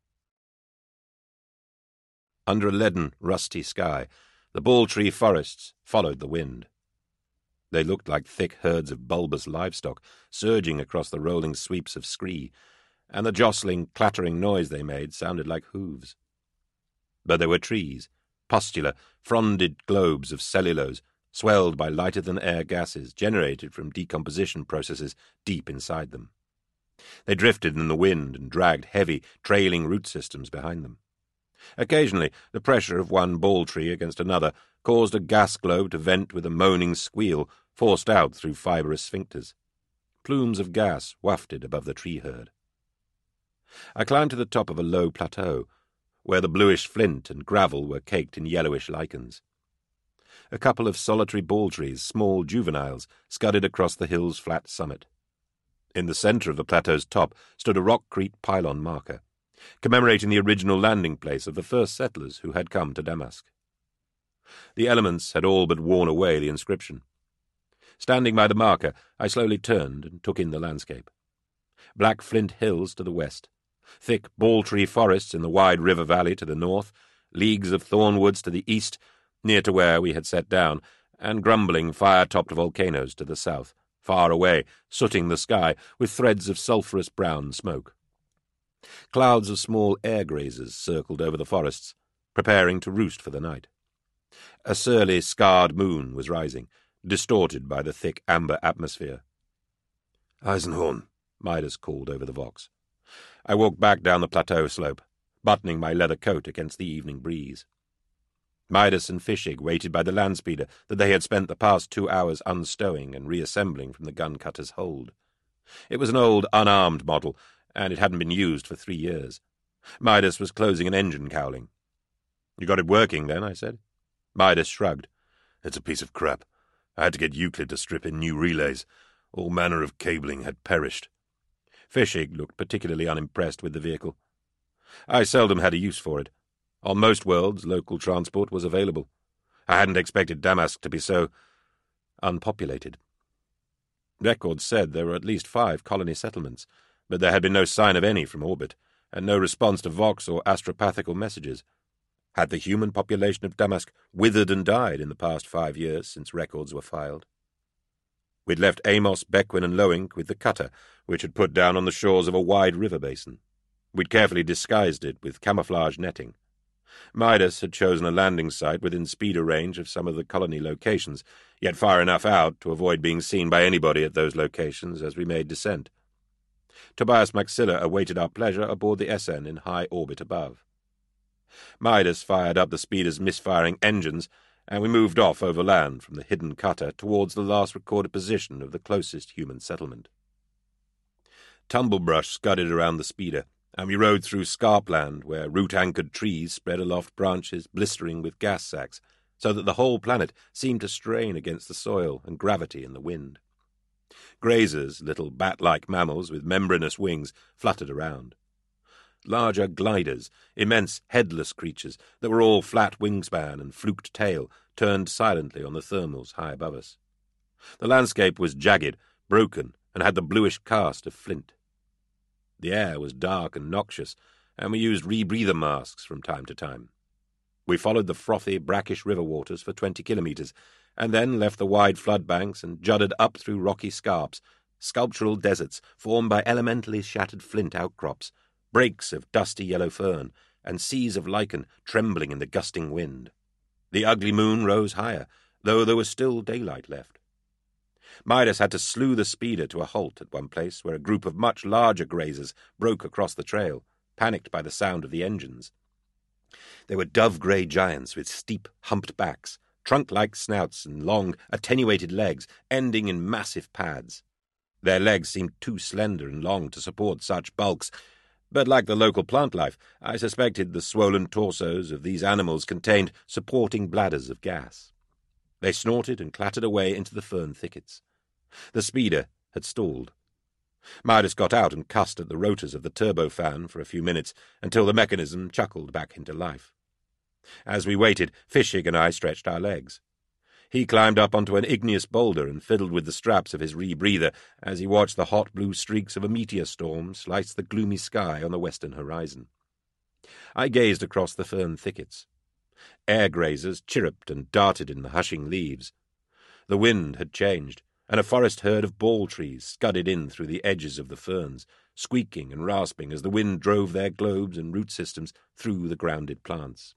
Under a leaden, rusty sky, the ball-tree forests followed the wind. They looked like thick herds of bulbous livestock surging across the rolling sweeps of scree, and the jostling, clattering noise they made sounded like hooves. But there were trees, pustular, fronded globes of cellulose, swelled by lighter-than-air gases generated from decomposition processes deep inside them. They drifted in the wind and dragged heavy, trailing root systems behind them. Occasionally, the pressure of one ball-tree against another caused a gas globe to vent with a moaning squeal forced out through fibrous sphincters. Plumes of gas wafted above the tree herd. I climbed to the top of a low plateau, where the bluish flint and gravel were caked in yellowish lichens. A couple of solitary ball-trees, small juveniles, scudded across the hill's flat summit. In the centre of the plateau's top stood a rockcrete pylon marker, commemorating the original landing place of the first settlers who had come to Damask. The elements had all but worn away the inscription. Standing by the marker, I slowly turned and took in the landscape. Black flint hills to the west, Thick ball-tree forests in the wide river valley to the north, leagues of thornwoods to the east, near to where we had set down, and grumbling fire-topped volcanoes to the south, far away, sooting the sky with threads of sulphurous brown smoke. Clouds of small air-grazers circled over the forests, preparing to roost for the night. A surly, scarred moon was rising, distorted by the thick amber atmosphere. "Eisenhorn," Midas called over the vox. I walked back down the plateau slope, buttoning my leather coat against the evening breeze. Midas and Fischig waited by the land speeder that they had spent the past 2 hours unstowing and reassembling from the gun-cutter's hold. It was an old, unarmed model, and it hadn't been used for 3 years. Midas was closing an engine cowling. "You got it working, then?" I said. Midas shrugged. "It's a piece of crap. I had to get Euclid to strip in new relays. All manner of cabling had perished." Fischig looked particularly unimpressed with the vehicle. I seldom had a use for it. On most worlds, local transport was available. I hadn't expected Damask to be so unpopulated. Records said there were at least 5 colony settlements, but there had been no sign of any from orbit, and no response to Vox or astropathical messages. Had the human population of Damask withered and died in the past 5 years since records were filed? We'd left Amos, Bequin, and Loink with the cutter, which had put down on the shores of a wide river basin. We'd carefully disguised it with camouflage netting. Midas had chosen a landing site within speeder range of some of the colony locations, yet far enough out to avoid being seen by anybody at those locations as we made descent. Tobias Maxilla awaited our pleasure aboard the SN in high orbit above. Midas fired up the speeder's misfiring engines, and we moved off overland from the hidden cutter towards the last recorded position of the closest human settlement. Tumblebrush scudded around the speeder, and we rode through scarpland where root-anchored trees spread aloft branches blistering with gas sacks, so that the whole planet seemed to strain against the soil and gravity in the wind. Grazers, little bat-like mammals with membranous wings, fluttered around. Larger gliders, immense headless creatures that were all flat wingspan and fluked tail, turned silently on the thermals high above us. The landscape was jagged, broken, and had the bluish cast of flint. The air was dark and noxious, and we used rebreather masks from time to time. We followed the frothy, brackish river waters for 20 kilometres, and then left the wide flood banks and judded up through rocky scarps, sculptural deserts formed by elementally shattered flint outcrops, breaks of dusty yellow fern, and seas of lichen trembling in the gusting wind. The ugly moon rose higher, though there was still daylight left. Midas had to slew the speeder to a halt at one place where a group of much larger grazers broke across the trail, panicked by the sound of the engines. They were dove-grey giants with steep, humped backs, trunk-like snouts and long, attenuated legs ending in massive pads. Their legs seemed too slender and long to support such bulks, but like the local plant life, I suspected the swollen torsos of these animals contained supporting bladders of gas. They snorted and clattered away into the fern thickets. The speeder had stalled. Midas got out and cussed at the rotors of the turbofan for a few minutes until the mechanism chuckled back into life. As we waited, Fischig and I stretched our legs. He climbed up onto an igneous boulder and fiddled with the straps of his rebreather as he watched the hot blue streaks of a meteor storm slice the gloomy sky on the western horizon. I gazed across the fern thickets. Air grazers chirruped and darted in the hushing leaves. The wind had changed, and a forest herd of ball trees scudded in through the edges of the ferns, squeaking and rasping as the wind drove their globes and root systems through the grounded plants.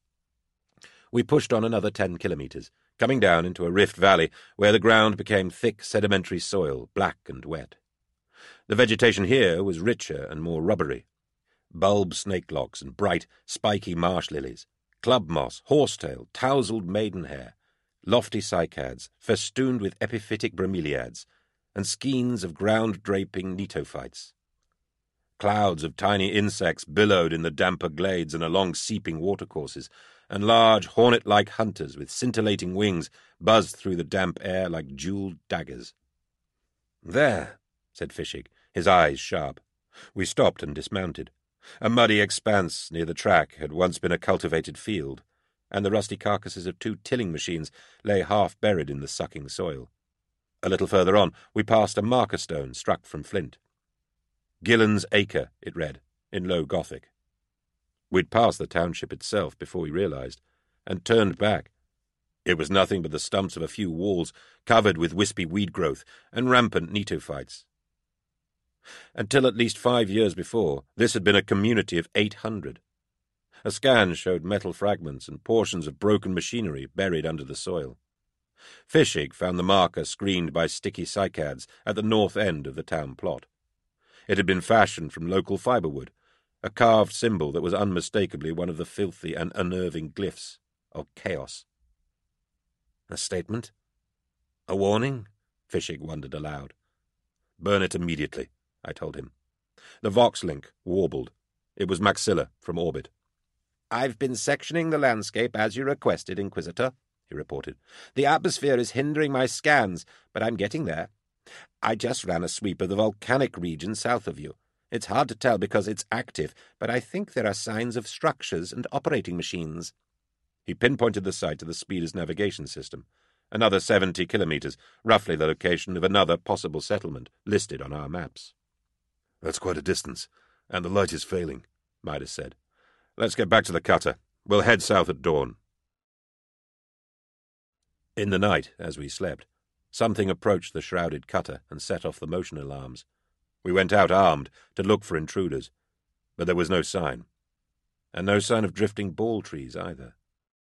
We pushed on another 10 kilometres, coming down into a rift valley where the ground became thick sedimentary soil, black and wet. The vegetation here was richer and more rubbery. Bulb snakelocks and bright, spiky marsh lilies, club moss, horsetail, tousled maidenhair, lofty cycads festooned with epiphytic bromeliads, and skeins of ground-draping netophytes. Clouds of tiny insects billowed in the damper glades and along seeping watercourses, and large hornet-like hunters with scintillating wings buzzed through the damp air like jewelled daggers. "There," said Fischig, his eyes sharp. We stopped and dismounted. A muddy expanse near the track had once been a cultivated field, and the rusty carcasses of 2 tilling machines lay half buried in the sucking soil. A little further on, we passed a marker stone struck from flint. "Gillen's Acre," it read. in low Gothic. We'd passed the township itself before we realized, and turned back. It was nothing but the stumps of a few walls covered with wispy weed growth and rampant neophytes. Until at least 5 years before, this had been a community of 800. A scan showed metal fragments and portions of broken machinery buried under the soil. Fischig found the marker screened by sticky cycads at the north end of the town plot. It had been fashioned from local fiberwood, a carved symbol that was unmistakably one of the filthy and unnerving glyphs of chaos. A statement? A warning? Fischig wondered aloud. Burn it immediately, I told him. The Vox link warbled. It was Maxilla from orbit. I've been sectioning the landscape as you requested, Inquisitor, he reported. The atmosphere is hindering my scans, but I'm getting there. I just ran a sweep of the volcanic region south of you. It's hard to tell because it's active, but I think there are signs of structures and operating machines. He pinpointed the site of the speeder's navigation system. Another 70 kilometers, roughly the location of another possible settlement listed on our maps. That's quite a distance, and the light is failing, Midas said. Let's get back to the cutter. We'll head south at dawn. In the night, as we slept, something approached the shrouded cutter and set off the motion alarms. We went out armed to look for intruders, but there was no sign. And no sign of drifting ball trees either.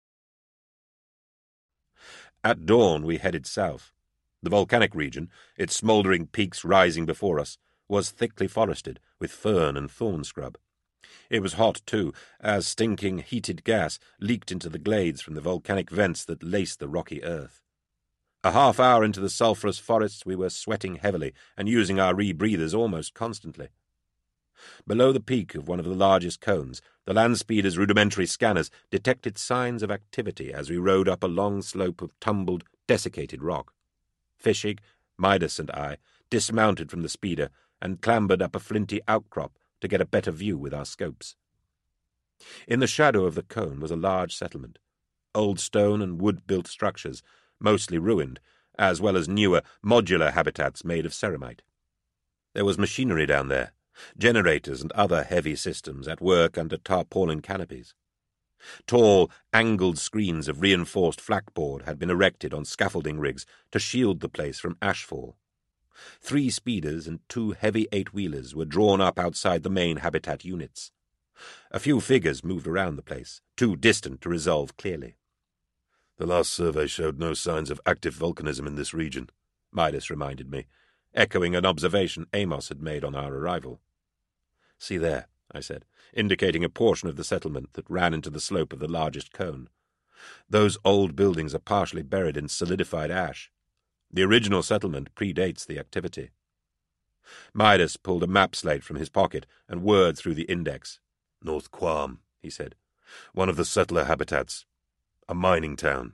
At dawn we headed south. The volcanic region, its smouldering peaks rising before us, was thickly forested with fern and thorn scrub. It was hot, too, as stinking, heated gas leaked into the glades from the volcanic vents that laced the rocky earth. A half hour into the sulphurous forests we were sweating heavily and using our rebreathers almost constantly. Below the peak of one of the largest cones, the Landspeeder's rudimentary scanners detected signs of activity as we rode up a long slope of tumbled, desiccated rock. Fischig, Midas, and I dismounted from the speeder and clambered up a flinty outcrop to get a better view with our scopes. In the shadow of the cone was a large settlement. Old stone and wood-built structures, mostly ruined, as well as newer, modular habitats made of ceramite. There was machinery down there, generators and other heavy systems at work under tarpaulin canopies. Tall, angled screens of reinforced flakboard had been erected on scaffolding rigs to shield the place from ashfall. 3 speeders and 2 heavy 8-wheelers were drawn up outside the main habitat units. A few figures moved around the place, too distant to resolve clearly. The last survey showed no signs of active volcanism in this region, Midas reminded me, echoing an observation Amos had made on our arrival. See there, I said, indicating a portion of the settlement that ran into the slope of the largest cone. Those old buildings are partially buried in solidified ash. The original settlement predates the activity. Midas pulled a map slate from his pocket and whirred through the index. North Quam, he said. One of the settler habitats. A mining town.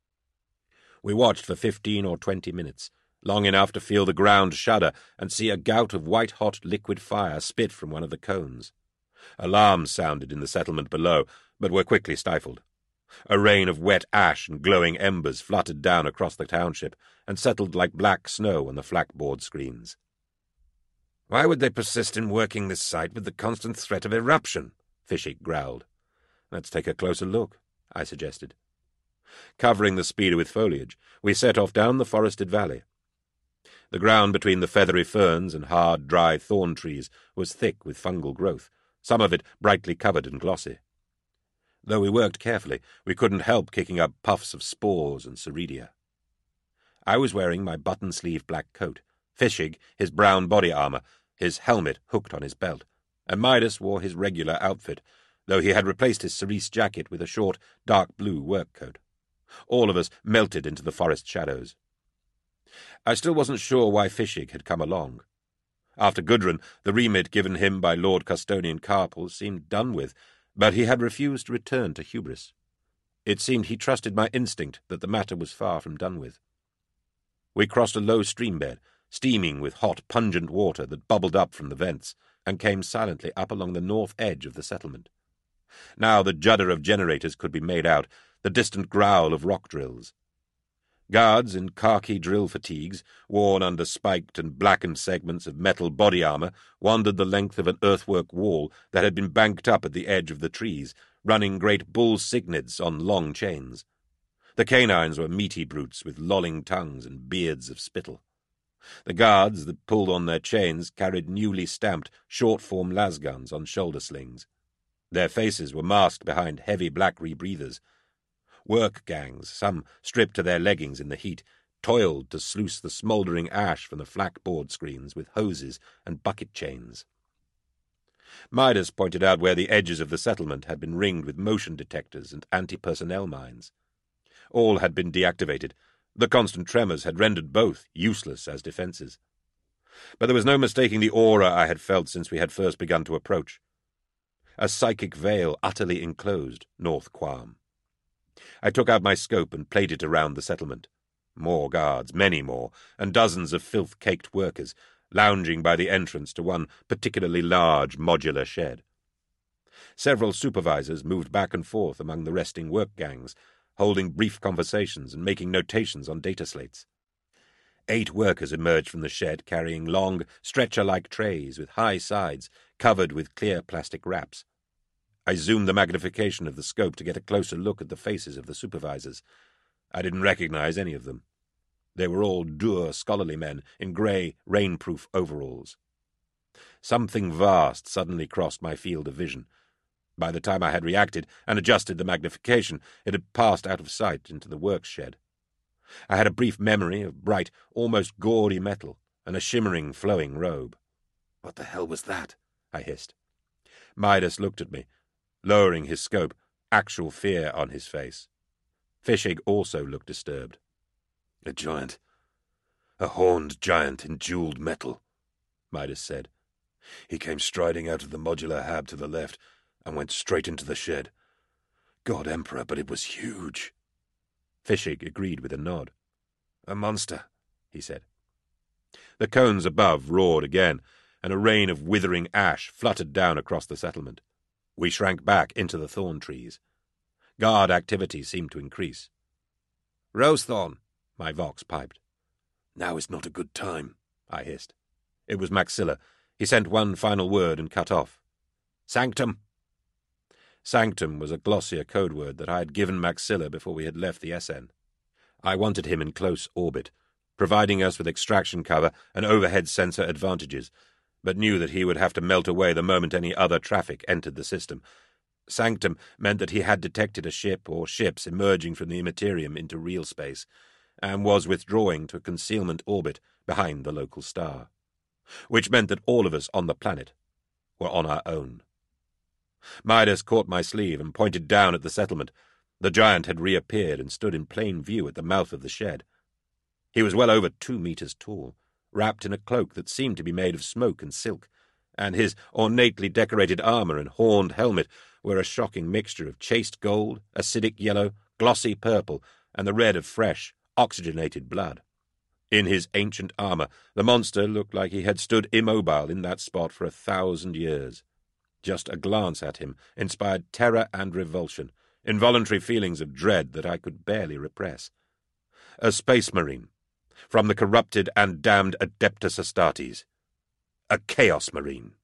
We watched for 15 or 20 minutes, long enough to feel the ground shudder and see a gout of white-hot liquid fire spit from one of the cones. Alarms sounded in the settlement below, but were quickly stifled. A rain of wet ash and glowing embers fluttered down across the township and settled like black snow on the flakboard screens. Why would they persist in working this site with the constant threat of eruption? Fischig growled. Let's take a closer look, I suggested. Covering the speeder with foliage, we set off down the forested valley. The ground between the feathery ferns and hard, dry thorn trees was thick with fungal growth, some of it brightly covered and glossy. Though we worked carefully, we couldn't help kicking up puffs of spores and ceridia. I was wearing my button-sleeve black coat, Fischig his brown body armour, his helmet hooked on his belt, and Midas wore his regular outfit, though he had replaced his cerise jacket with a short, dark blue work coat. All of us melted into the forest shadows. I still wasn't sure why Fischig had come along. After Gudrun, the remit given him by Lord Custodian Carpel seemed done with, but he had refused to return to Hubris. It seemed he trusted my instinct that the matter was far from done with. We crossed a low stream bed, steaming with hot, pungent water that bubbled up from the vents, and came silently up along the north edge of the settlement. Now the judder of generators could be made out, the distant growl of rock drills. Guards in khaki drill fatigues, worn under spiked and blackened segments of metal body armor, wandered the length of an earthwork wall that had been banked up at the edge of the trees, running great bull cygnids on long chains. The canines were meaty brutes with lolling tongues and beards of spittle. The guards that pulled on their chains carried newly stamped short-form lasguns on shoulder slings. Their faces were masked behind heavy black rebreathers. Work gangs, some stripped to their leggings in the heat, toiled to sluice the smouldering ash from the flak board screens with hoses and bucket chains. Midas pointed out where the edges of the settlement had been ringed with motion detectors and anti-personnel mines. All had been deactivated. The constant tremors had rendered both useless as defences. But there was no mistaking the aura I had felt since we had first begun to approach. A psychic veil utterly enclosed North Quam. I took out my scope and played it around the settlement. More guards, many more, and dozens of filth-caked workers, lounging by the entrance to one particularly large modular shed. Several supervisors moved back and forth among the resting work gangs, holding brief conversations and making notations on data slates. 8 workers emerged from the shed carrying long, stretcher-like trays with high sides covered with clear plastic wraps. I zoomed the magnification of the scope to get a closer look at the faces of the supervisors. I didn't recognize any of them. They were all dour, scholarly men in grey, rainproof overalls. Something vast suddenly crossed my field of vision. By the time I had reacted and adjusted the magnification, it had passed out of sight into the works shed. I had a brief memory of bright, almost gaudy metal and a shimmering, flowing robe. "What the hell was that?" I hissed. Midas looked at me, lowering his scope, actual fear on his face. Fishig also looked disturbed. "A giant. A horned giant in jeweled metal," Midas said. "He came striding out of the modular hab to the left and went straight into the shed. God Emperor, but it was huge." Fishig agreed with a nod. "A monster," he said. The cones above roared again, and a rain of withering ash fluttered down across the settlement. We shrank back into the thorn trees. Guard activity seemed to increase. "Rosethorn," my vox piped. "Now is not a good time," I hissed. It was Maxilla. He sent one final word and cut off. "Sanctum." Sanctum was a glossier code word that I had given Maxilla before we had left the SN. I wanted him in close orbit, providing us with extraction cover and overhead sensor advantages, but knew that he would have to melt away the moment any other traffic entered the system. Sanctum meant that he had detected a ship or ships emerging from the immaterium into real space, and was withdrawing to a concealment orbit behind the local star, which meant that all of us on the planet were on our own. Midas caught my sleeve and pointed down at the settlement. The giant had reappeared and stood in plain view at the mouth of the shed. He was well over 2 meters tall, wrapped in a cloak that seemed to be made of smoke and silk, and his ornately decorated armor and horned helmet were a shocking mixture of chased gold, acidic yellow, glossy purple, and the red of fresh, oxygenated blood. In his ancient armor, the monster looked like he had stood immobile in that spot for 1,000 years. Just a glance at him inspired terror and revulsion, involuntary feelings of dread that I could barely repress. A space marine, from the corrupted and damned Adeptus Astartes. A Chaos Marine.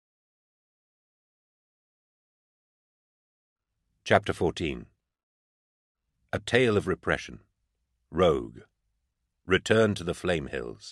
Chapter 14. A Tale of Repression. Rogue. Return to the Flame Hills.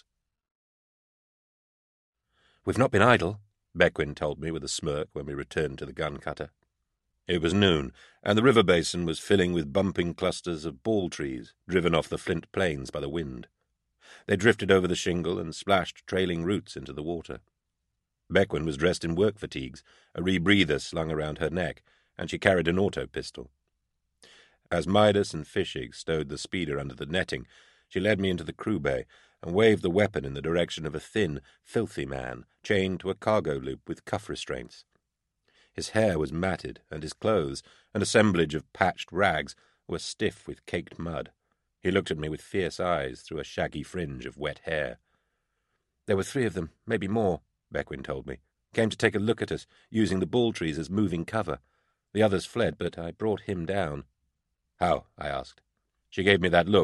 "We've not been idle," Bequin told me with a smirk when we returned to the gun cutter. It was noon, and the river basin was filling with bumping clusters of ball trees driven off the flint plains by the wind. They drifted over the shingle and splashed trailing roots into the water. Bequin was dressed in work fatigues, a rebreather slung around her neck, and she carried an auto pistol. As Midas and Fishig stowed the speeder under the netting, she led me into the crew bay and waved the weapon in the direction of a thin, filthy man chained to a cargo loop with cuff restraints. His hair was matted, and his clothes, an assemblage of patched rags, were stiff with caked mud. He looked at me with fierce eyes through a shaggy fringe of wet hair. "There were 3 of them, maybe more," Bequin told me. "Came to take a look at us, using the bull trees as moving cover. The others fled, but I brought him down." "How?" I asked. She gave me that look,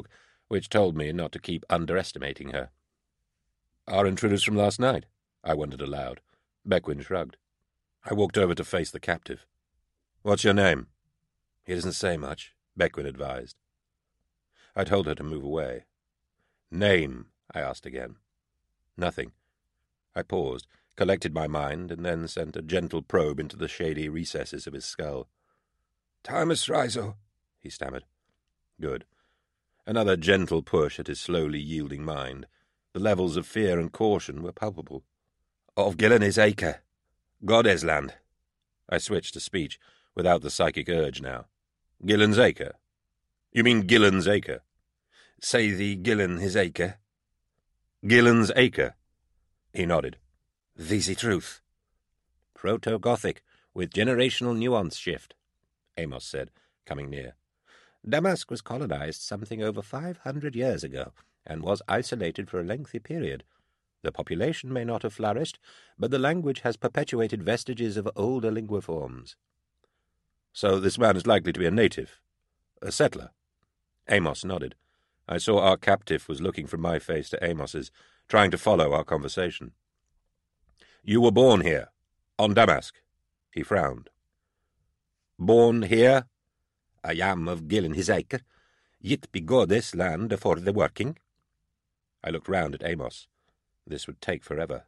which told me not to keep underestimating her. "Our intruders from last night?" I wondered aloud. Bequin shrugged. I walked over to face the captive. "What's your name?" "He doesn't say much," Bequin advised. I told her to move away. "Name?" I asked again. Nothing. I paused, collected my mind, and then sent a gentle probe into the shady recesses of his skull. "Thomas Rizo," he stammered. Good. Another gentle push at his slowly yielding mind. The levels of fear and caution were palpable. "Of Gillen's Acre. Godesland." I switched to speech, without the psychic urge now. "Gillen's Acre? You mean Gillen's Acre?" "Say the Gillen his acre." "Gillen's Acre?" He nodded. "These the truth." "Proto-Gothic, with generational nuance shift," Amos said, coming near. "Damask was colonized something over 500 years ago, and was isolated for a lengthy period. The population may not have flourished, but the language has perpetuated vestiges of older lingua forms." "So this man is likely to be a native? A settler?" Amos nodded. I saw our captive was looking from my face to Amos's, trying to follow our conversation. "You were born here, on Damask?" He frowned. "Born here?" "I am of Gillen his acre. Yet be goddess land afore the working." I looked round at Amos. This would take forever.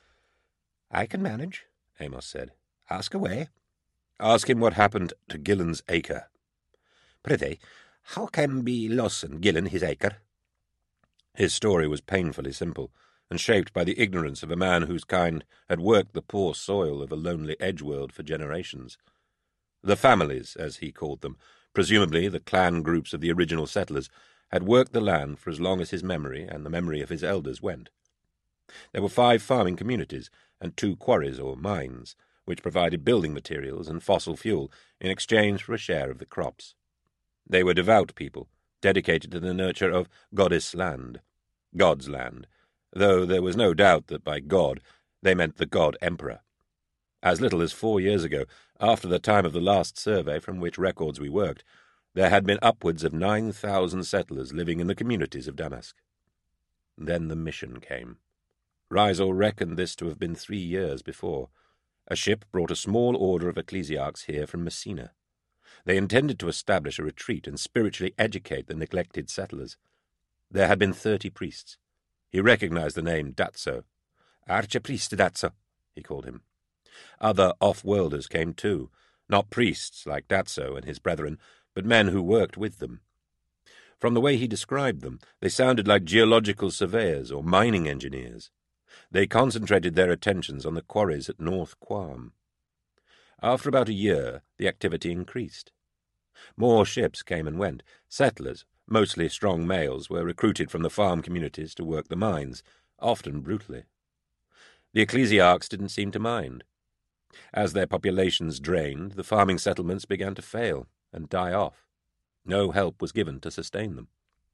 "I can manage," Amos said. "Ask away." "Ask him what happened to Gillen's acre." "Prithee, how can be lossen Gillen his acre?" His story was painfully simple, and shaped by the ignorance of a man whose kind had worked the poor soil of a lonely edgeworld for generations. The families, as he called them, presumably the clan groups of the original settlers, had worked the land for as long as his memory and the memory of his elders went. There were 5 farming communities and 2 quarries or mines, which provided building materials and fossil fuel in exchange for a share of the crops. They were devout people, dedicated to the nurture of Goddess Land, God's land, though there was no doubt that by God they meant the God Emperor. As little as 4 years ago, after the time of the last survey from which records we worked, there had been upwards of 9,000 settlers living in the communities of Damask. Then the mission came. Rizo reckoned this to have been 3 years before. A ship brought a small order of ecclesiarchs here from Messina. They intended to establish a retreat and spiritually educate the neglected settlers. There had been 30 priests. He recognized the name Datso. "Archpriest Datso," he called him. Other off-worlders came too, not priests like Datso and his brethren, but men who worked with them. From the way he described them, they sounded like geological surveyors or mining engineers. They concentrated their attentions on the quarries at North Quam. After about a year, the activity increased. More ships came and went. Settlers, mostly strong males, were recruited from the farm communities to work the mines, often brutally. The ecclesiarchs didn't seem to mind. As their populations drained, the farming settlements began to fail and die off. No help was given to sustain them.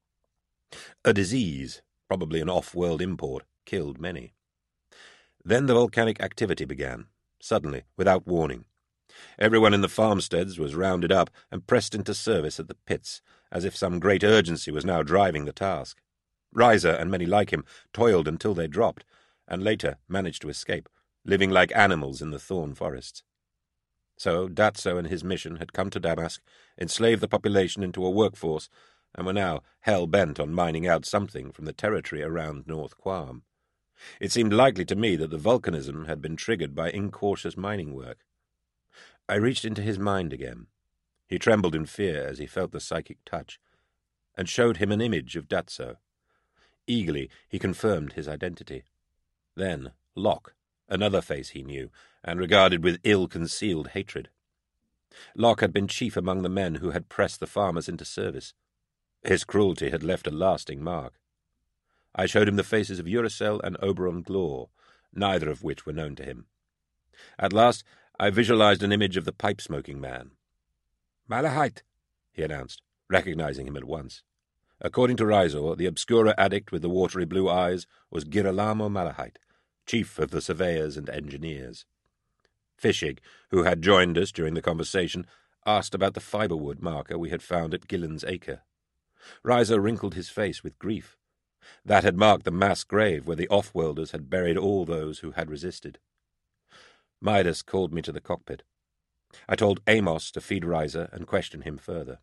A disease, probably an off-world import, killed many. Then the volcanic activity began, suddenly, without warning. Everyone in the farmsteads was rounded up and pressed into service at the pits, as if some great urgency was now driving the task. Rizo and many like him toiled until they dropped, and later managed to escape, living like animals in the thorn forests. So Datso and his mission had come to Damask, enslaved the population into a workforce, and were now hell-bent on mining out something from the territory around North Quam. It seemed likely to me that the volcanism had been triggered by incautious mining work. I reached into his mind again. He trembled in fear as he felt the psychic touch, and showed him an image of Datso. Eagerly he confirmed his identity. Then Locke, another face he knew, and regarded with ill-concealed hatred. Locke had been chief among the men who had pressed the farmers into service. His cruelty had left a lasting mark. I showed him the faces of Uracel and Oberon Glor, neither of which were known to him. At last I visualized an image of the pipe-smoking man. "Malahite," he announced, recognizing him at once. According to Rizo, the obscura addict with the watery blue eyes was Girolamo Malahite, chief of the surveyors and engineers. Fishig, who had joined us during the conversation, asked about the fiberwood marker we had found at Gillen's Acre. Riser wrinkled his face with grief. That had marked the mass grave where the off-worlders had buried all those who had resisted. Midas called me to the cockpit. I told Amos to feed Riser and question him further.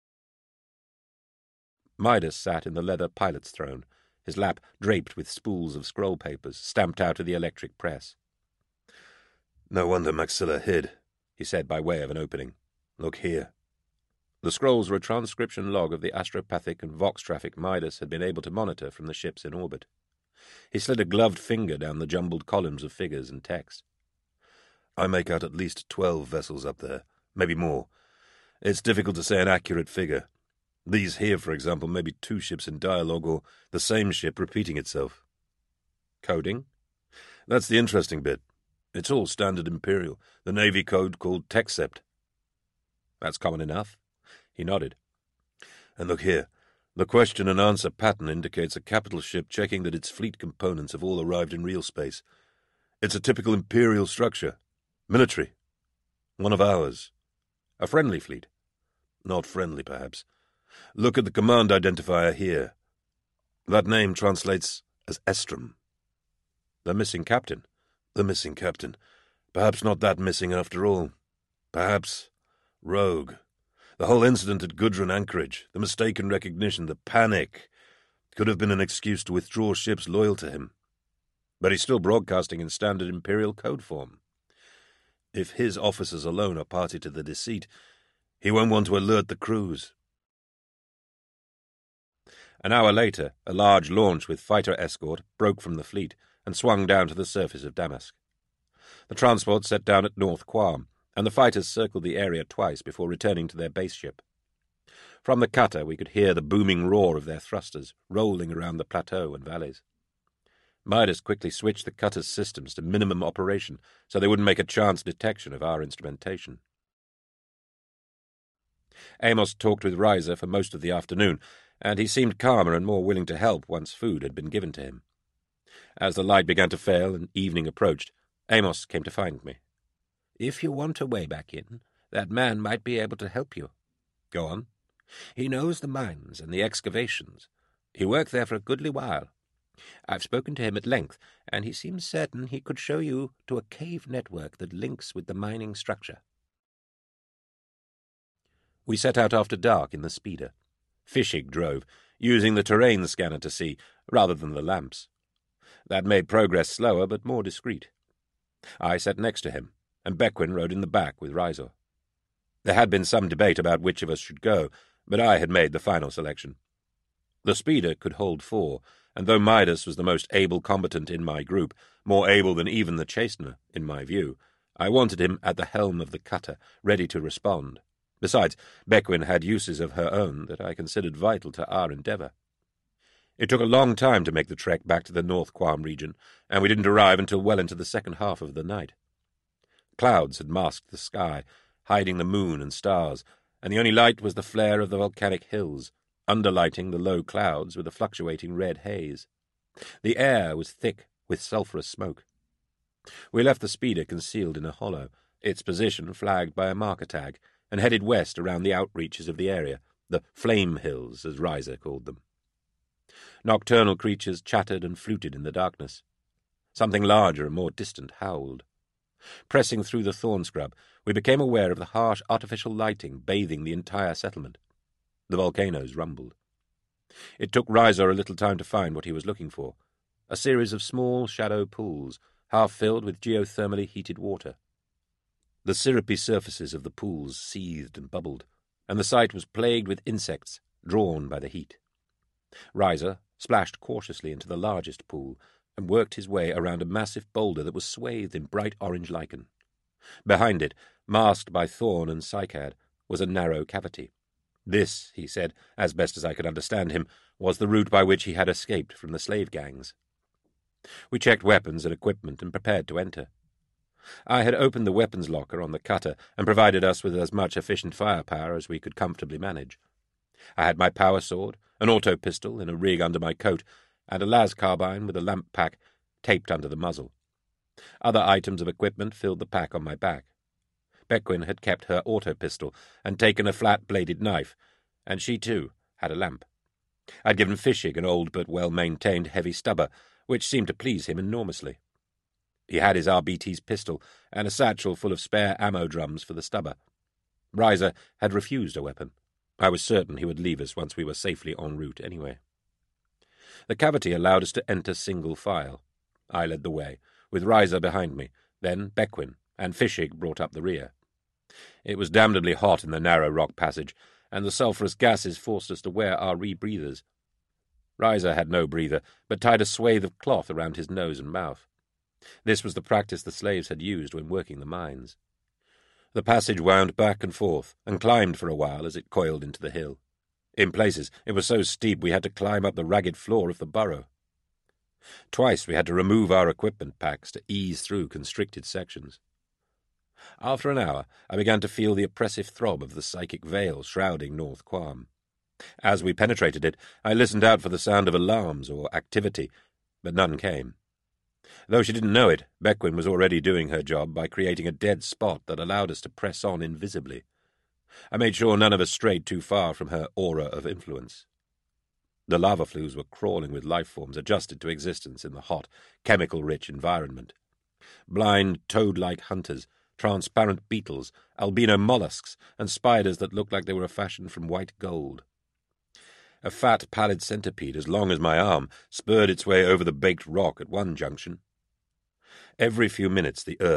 Midas sat in the leather pilot's throne, his lap draped with spools of scroll papers stamped out of the electric press. "No wonder Maxilla hid," he said by way of an opening. "Look here." The scrolls were a transcription log of the astropathic and vox traffic Midas had been able to monitor from the ships in orbit. He slid a gloved finger down the jumbled columns of figures and text. "I make out at least 12 vessels up there, maybe more. It's difficult to say an accurate figure. These here, for example, may be 2 ships in dialogue or the same ship repeating itself." "Coding?" "That's the interesting bit. It's all standard Imperial, the Navy code called Techcept." "That's common enough." He nodded. "And look here. The question and answer pattern indicates a capital ship checking that its fleet components have all arrived in real space. It's a typical Imperial structure. Military. One of ours. A friendly fleet?" "Not friendly, perhaps. Look at the command identifier here. That name translates as Estrom." "The missing captain?" "The missing captain. Perhaps not that missing after all. Perhaps rogue. The whole incident at Gudrun Anchorage, the mistaken recognition, the panic, could have been an excuse to withdraw ships loyal to him." "But he's still broadcasting in standard Imperial code form." "If his officers alone are party to the deceit, he won't want to alert the crews." An hour later, a large launch with fighter escort broke from the fleet and swung down to the surface of Damask. The transport set down at North Quam, and the fighters circled the area twice before returning to their base ship. From the cutter we could hear the booming roar of their thrusters, rolling around the plateau and valleys. Midas quickly switched the cutter's systems to minimum operation so they wouldn't make a chance detection of our instrumentation. Amos talked with Riser for most of the afternoon, and he seemed calmer and more willing to help once food had been given to him. As the light began to fail and evening approached, Amos came to find me. "If you want a way back in, that man might be able to help you." "Go on." "He knows the mines and the excavations. He worked there for a goodly while. I've spoken to him at length, and he seems certain he could show you to a cave network that links with the mining structure." We set out after dark in the speeder. Fischig drove, using the terrain scanner to see, rather than the lamps. That made progress slower but more discreet. I sat next to him, and Bequin rode in the back with Riser. There had been some debate about which of us should go, but I had made the final selection. The speeder could hold 4, and though Midas was the most able combatant in my group, more able than even the Chastener, in my view, I wanted him at the helm of the cutter, ready to respond. Besides, Bequin had uses of her own that I considered vital to our endeavour. It took a long time to make the trek back to the North Quam region, and we didn't arrive until well into the second half of the night. Clouds had masked the sky, hiding the moon and stars, and the only light was the flare of the volcanic hills, underlighting the low clouds with a fluctuating red haze. The air was thick with sulphurous smoke. We left the speeder concealed in a hollow, its position flagged by a marker tag, and headed west around the outreaches of the area, the Flame Hills, as Riser called them. Nocturnal creatures chattered and fluted in the darkness. Something larger and more distant howled. Pressing through the thorn scrub, we became aware of the harsh artificial lighting bathing the entire settlement. The volcanoes rumbled. It took Riser a little time to find what he was looking for, a series of small shadow pools, half filled with geothermally heated water. The syrupy surfaces of the pools seethed and bubbled, and the site was plagued with insects drawn by the heat. Riser splashed cautiously into the largest pool and worked his way around a massive boulder that was swathed in bright orange lichen. Behind it, masked by thorn and cycad, was a narrow cavity. This, he said, as best as I could understand him, was the route by which he had escaped from the slave gangs. We checked weapons and equipment and prepared to enter. I had opened the weapons locker on the cutter and provided us with as much efficient firepower as we could comfortably manage. I had my power sword, an auto pistol in a rig under my coat, and a las carbine with a lamp pack taped under the muzzle. Other items of equipment filled the pack on my back. Bequin had kept her auto pistol and taken a flat-bladed knife, and she, too, had a lamp. I'd given Fishig an old but well-maintained heavy stubber, which seemed to please him enormously. He had his RBT's pistol and a satchel full of spare ammo drums for the stubber. Riser had refused a weapon. I was certain he would leave us once we were safely en route anyway. The cavity allowed us to enter single file. I led the way, with Riser behind me, then Bequin, and Fishig brought up the rear. It was damnably hot in the narrow rock passage, and the sulphurous gases forced us to wear our rebreathers. Riser had no breather, but tied a swathe of cloth around his nose and mouth. This was the practice the slaves had used when working the mines. The passage wound back and forth, and climbed for a while as it coiled into the hill. In places it was so steep we had to climb up the ragged floor of the burrow. Twice we had to remove our equipment packs to ease through constricted sections. After an hour, I began to feel the oppressive throb of the psychic veil shrouding North Quam. As we penetrated it, I listened out for the sound of alarms or activity, but none came. Though she didn't know it, Bequin was already doing her job by creating a dead spot that allowed us to press on invisibly. I made sure none of us strayed too far from her aura of influence. The lava flues were crawling with life forms adjusted to existence in the hot, chemical-rich environment. Blind, toad-like hunters, transparent beetles, albino mollusks, and spiders that looked like they were fashioned from white gold. A fat, pallid centipede as long as my arm spurred its way over the baked rock at one junction. Every few minutes the earth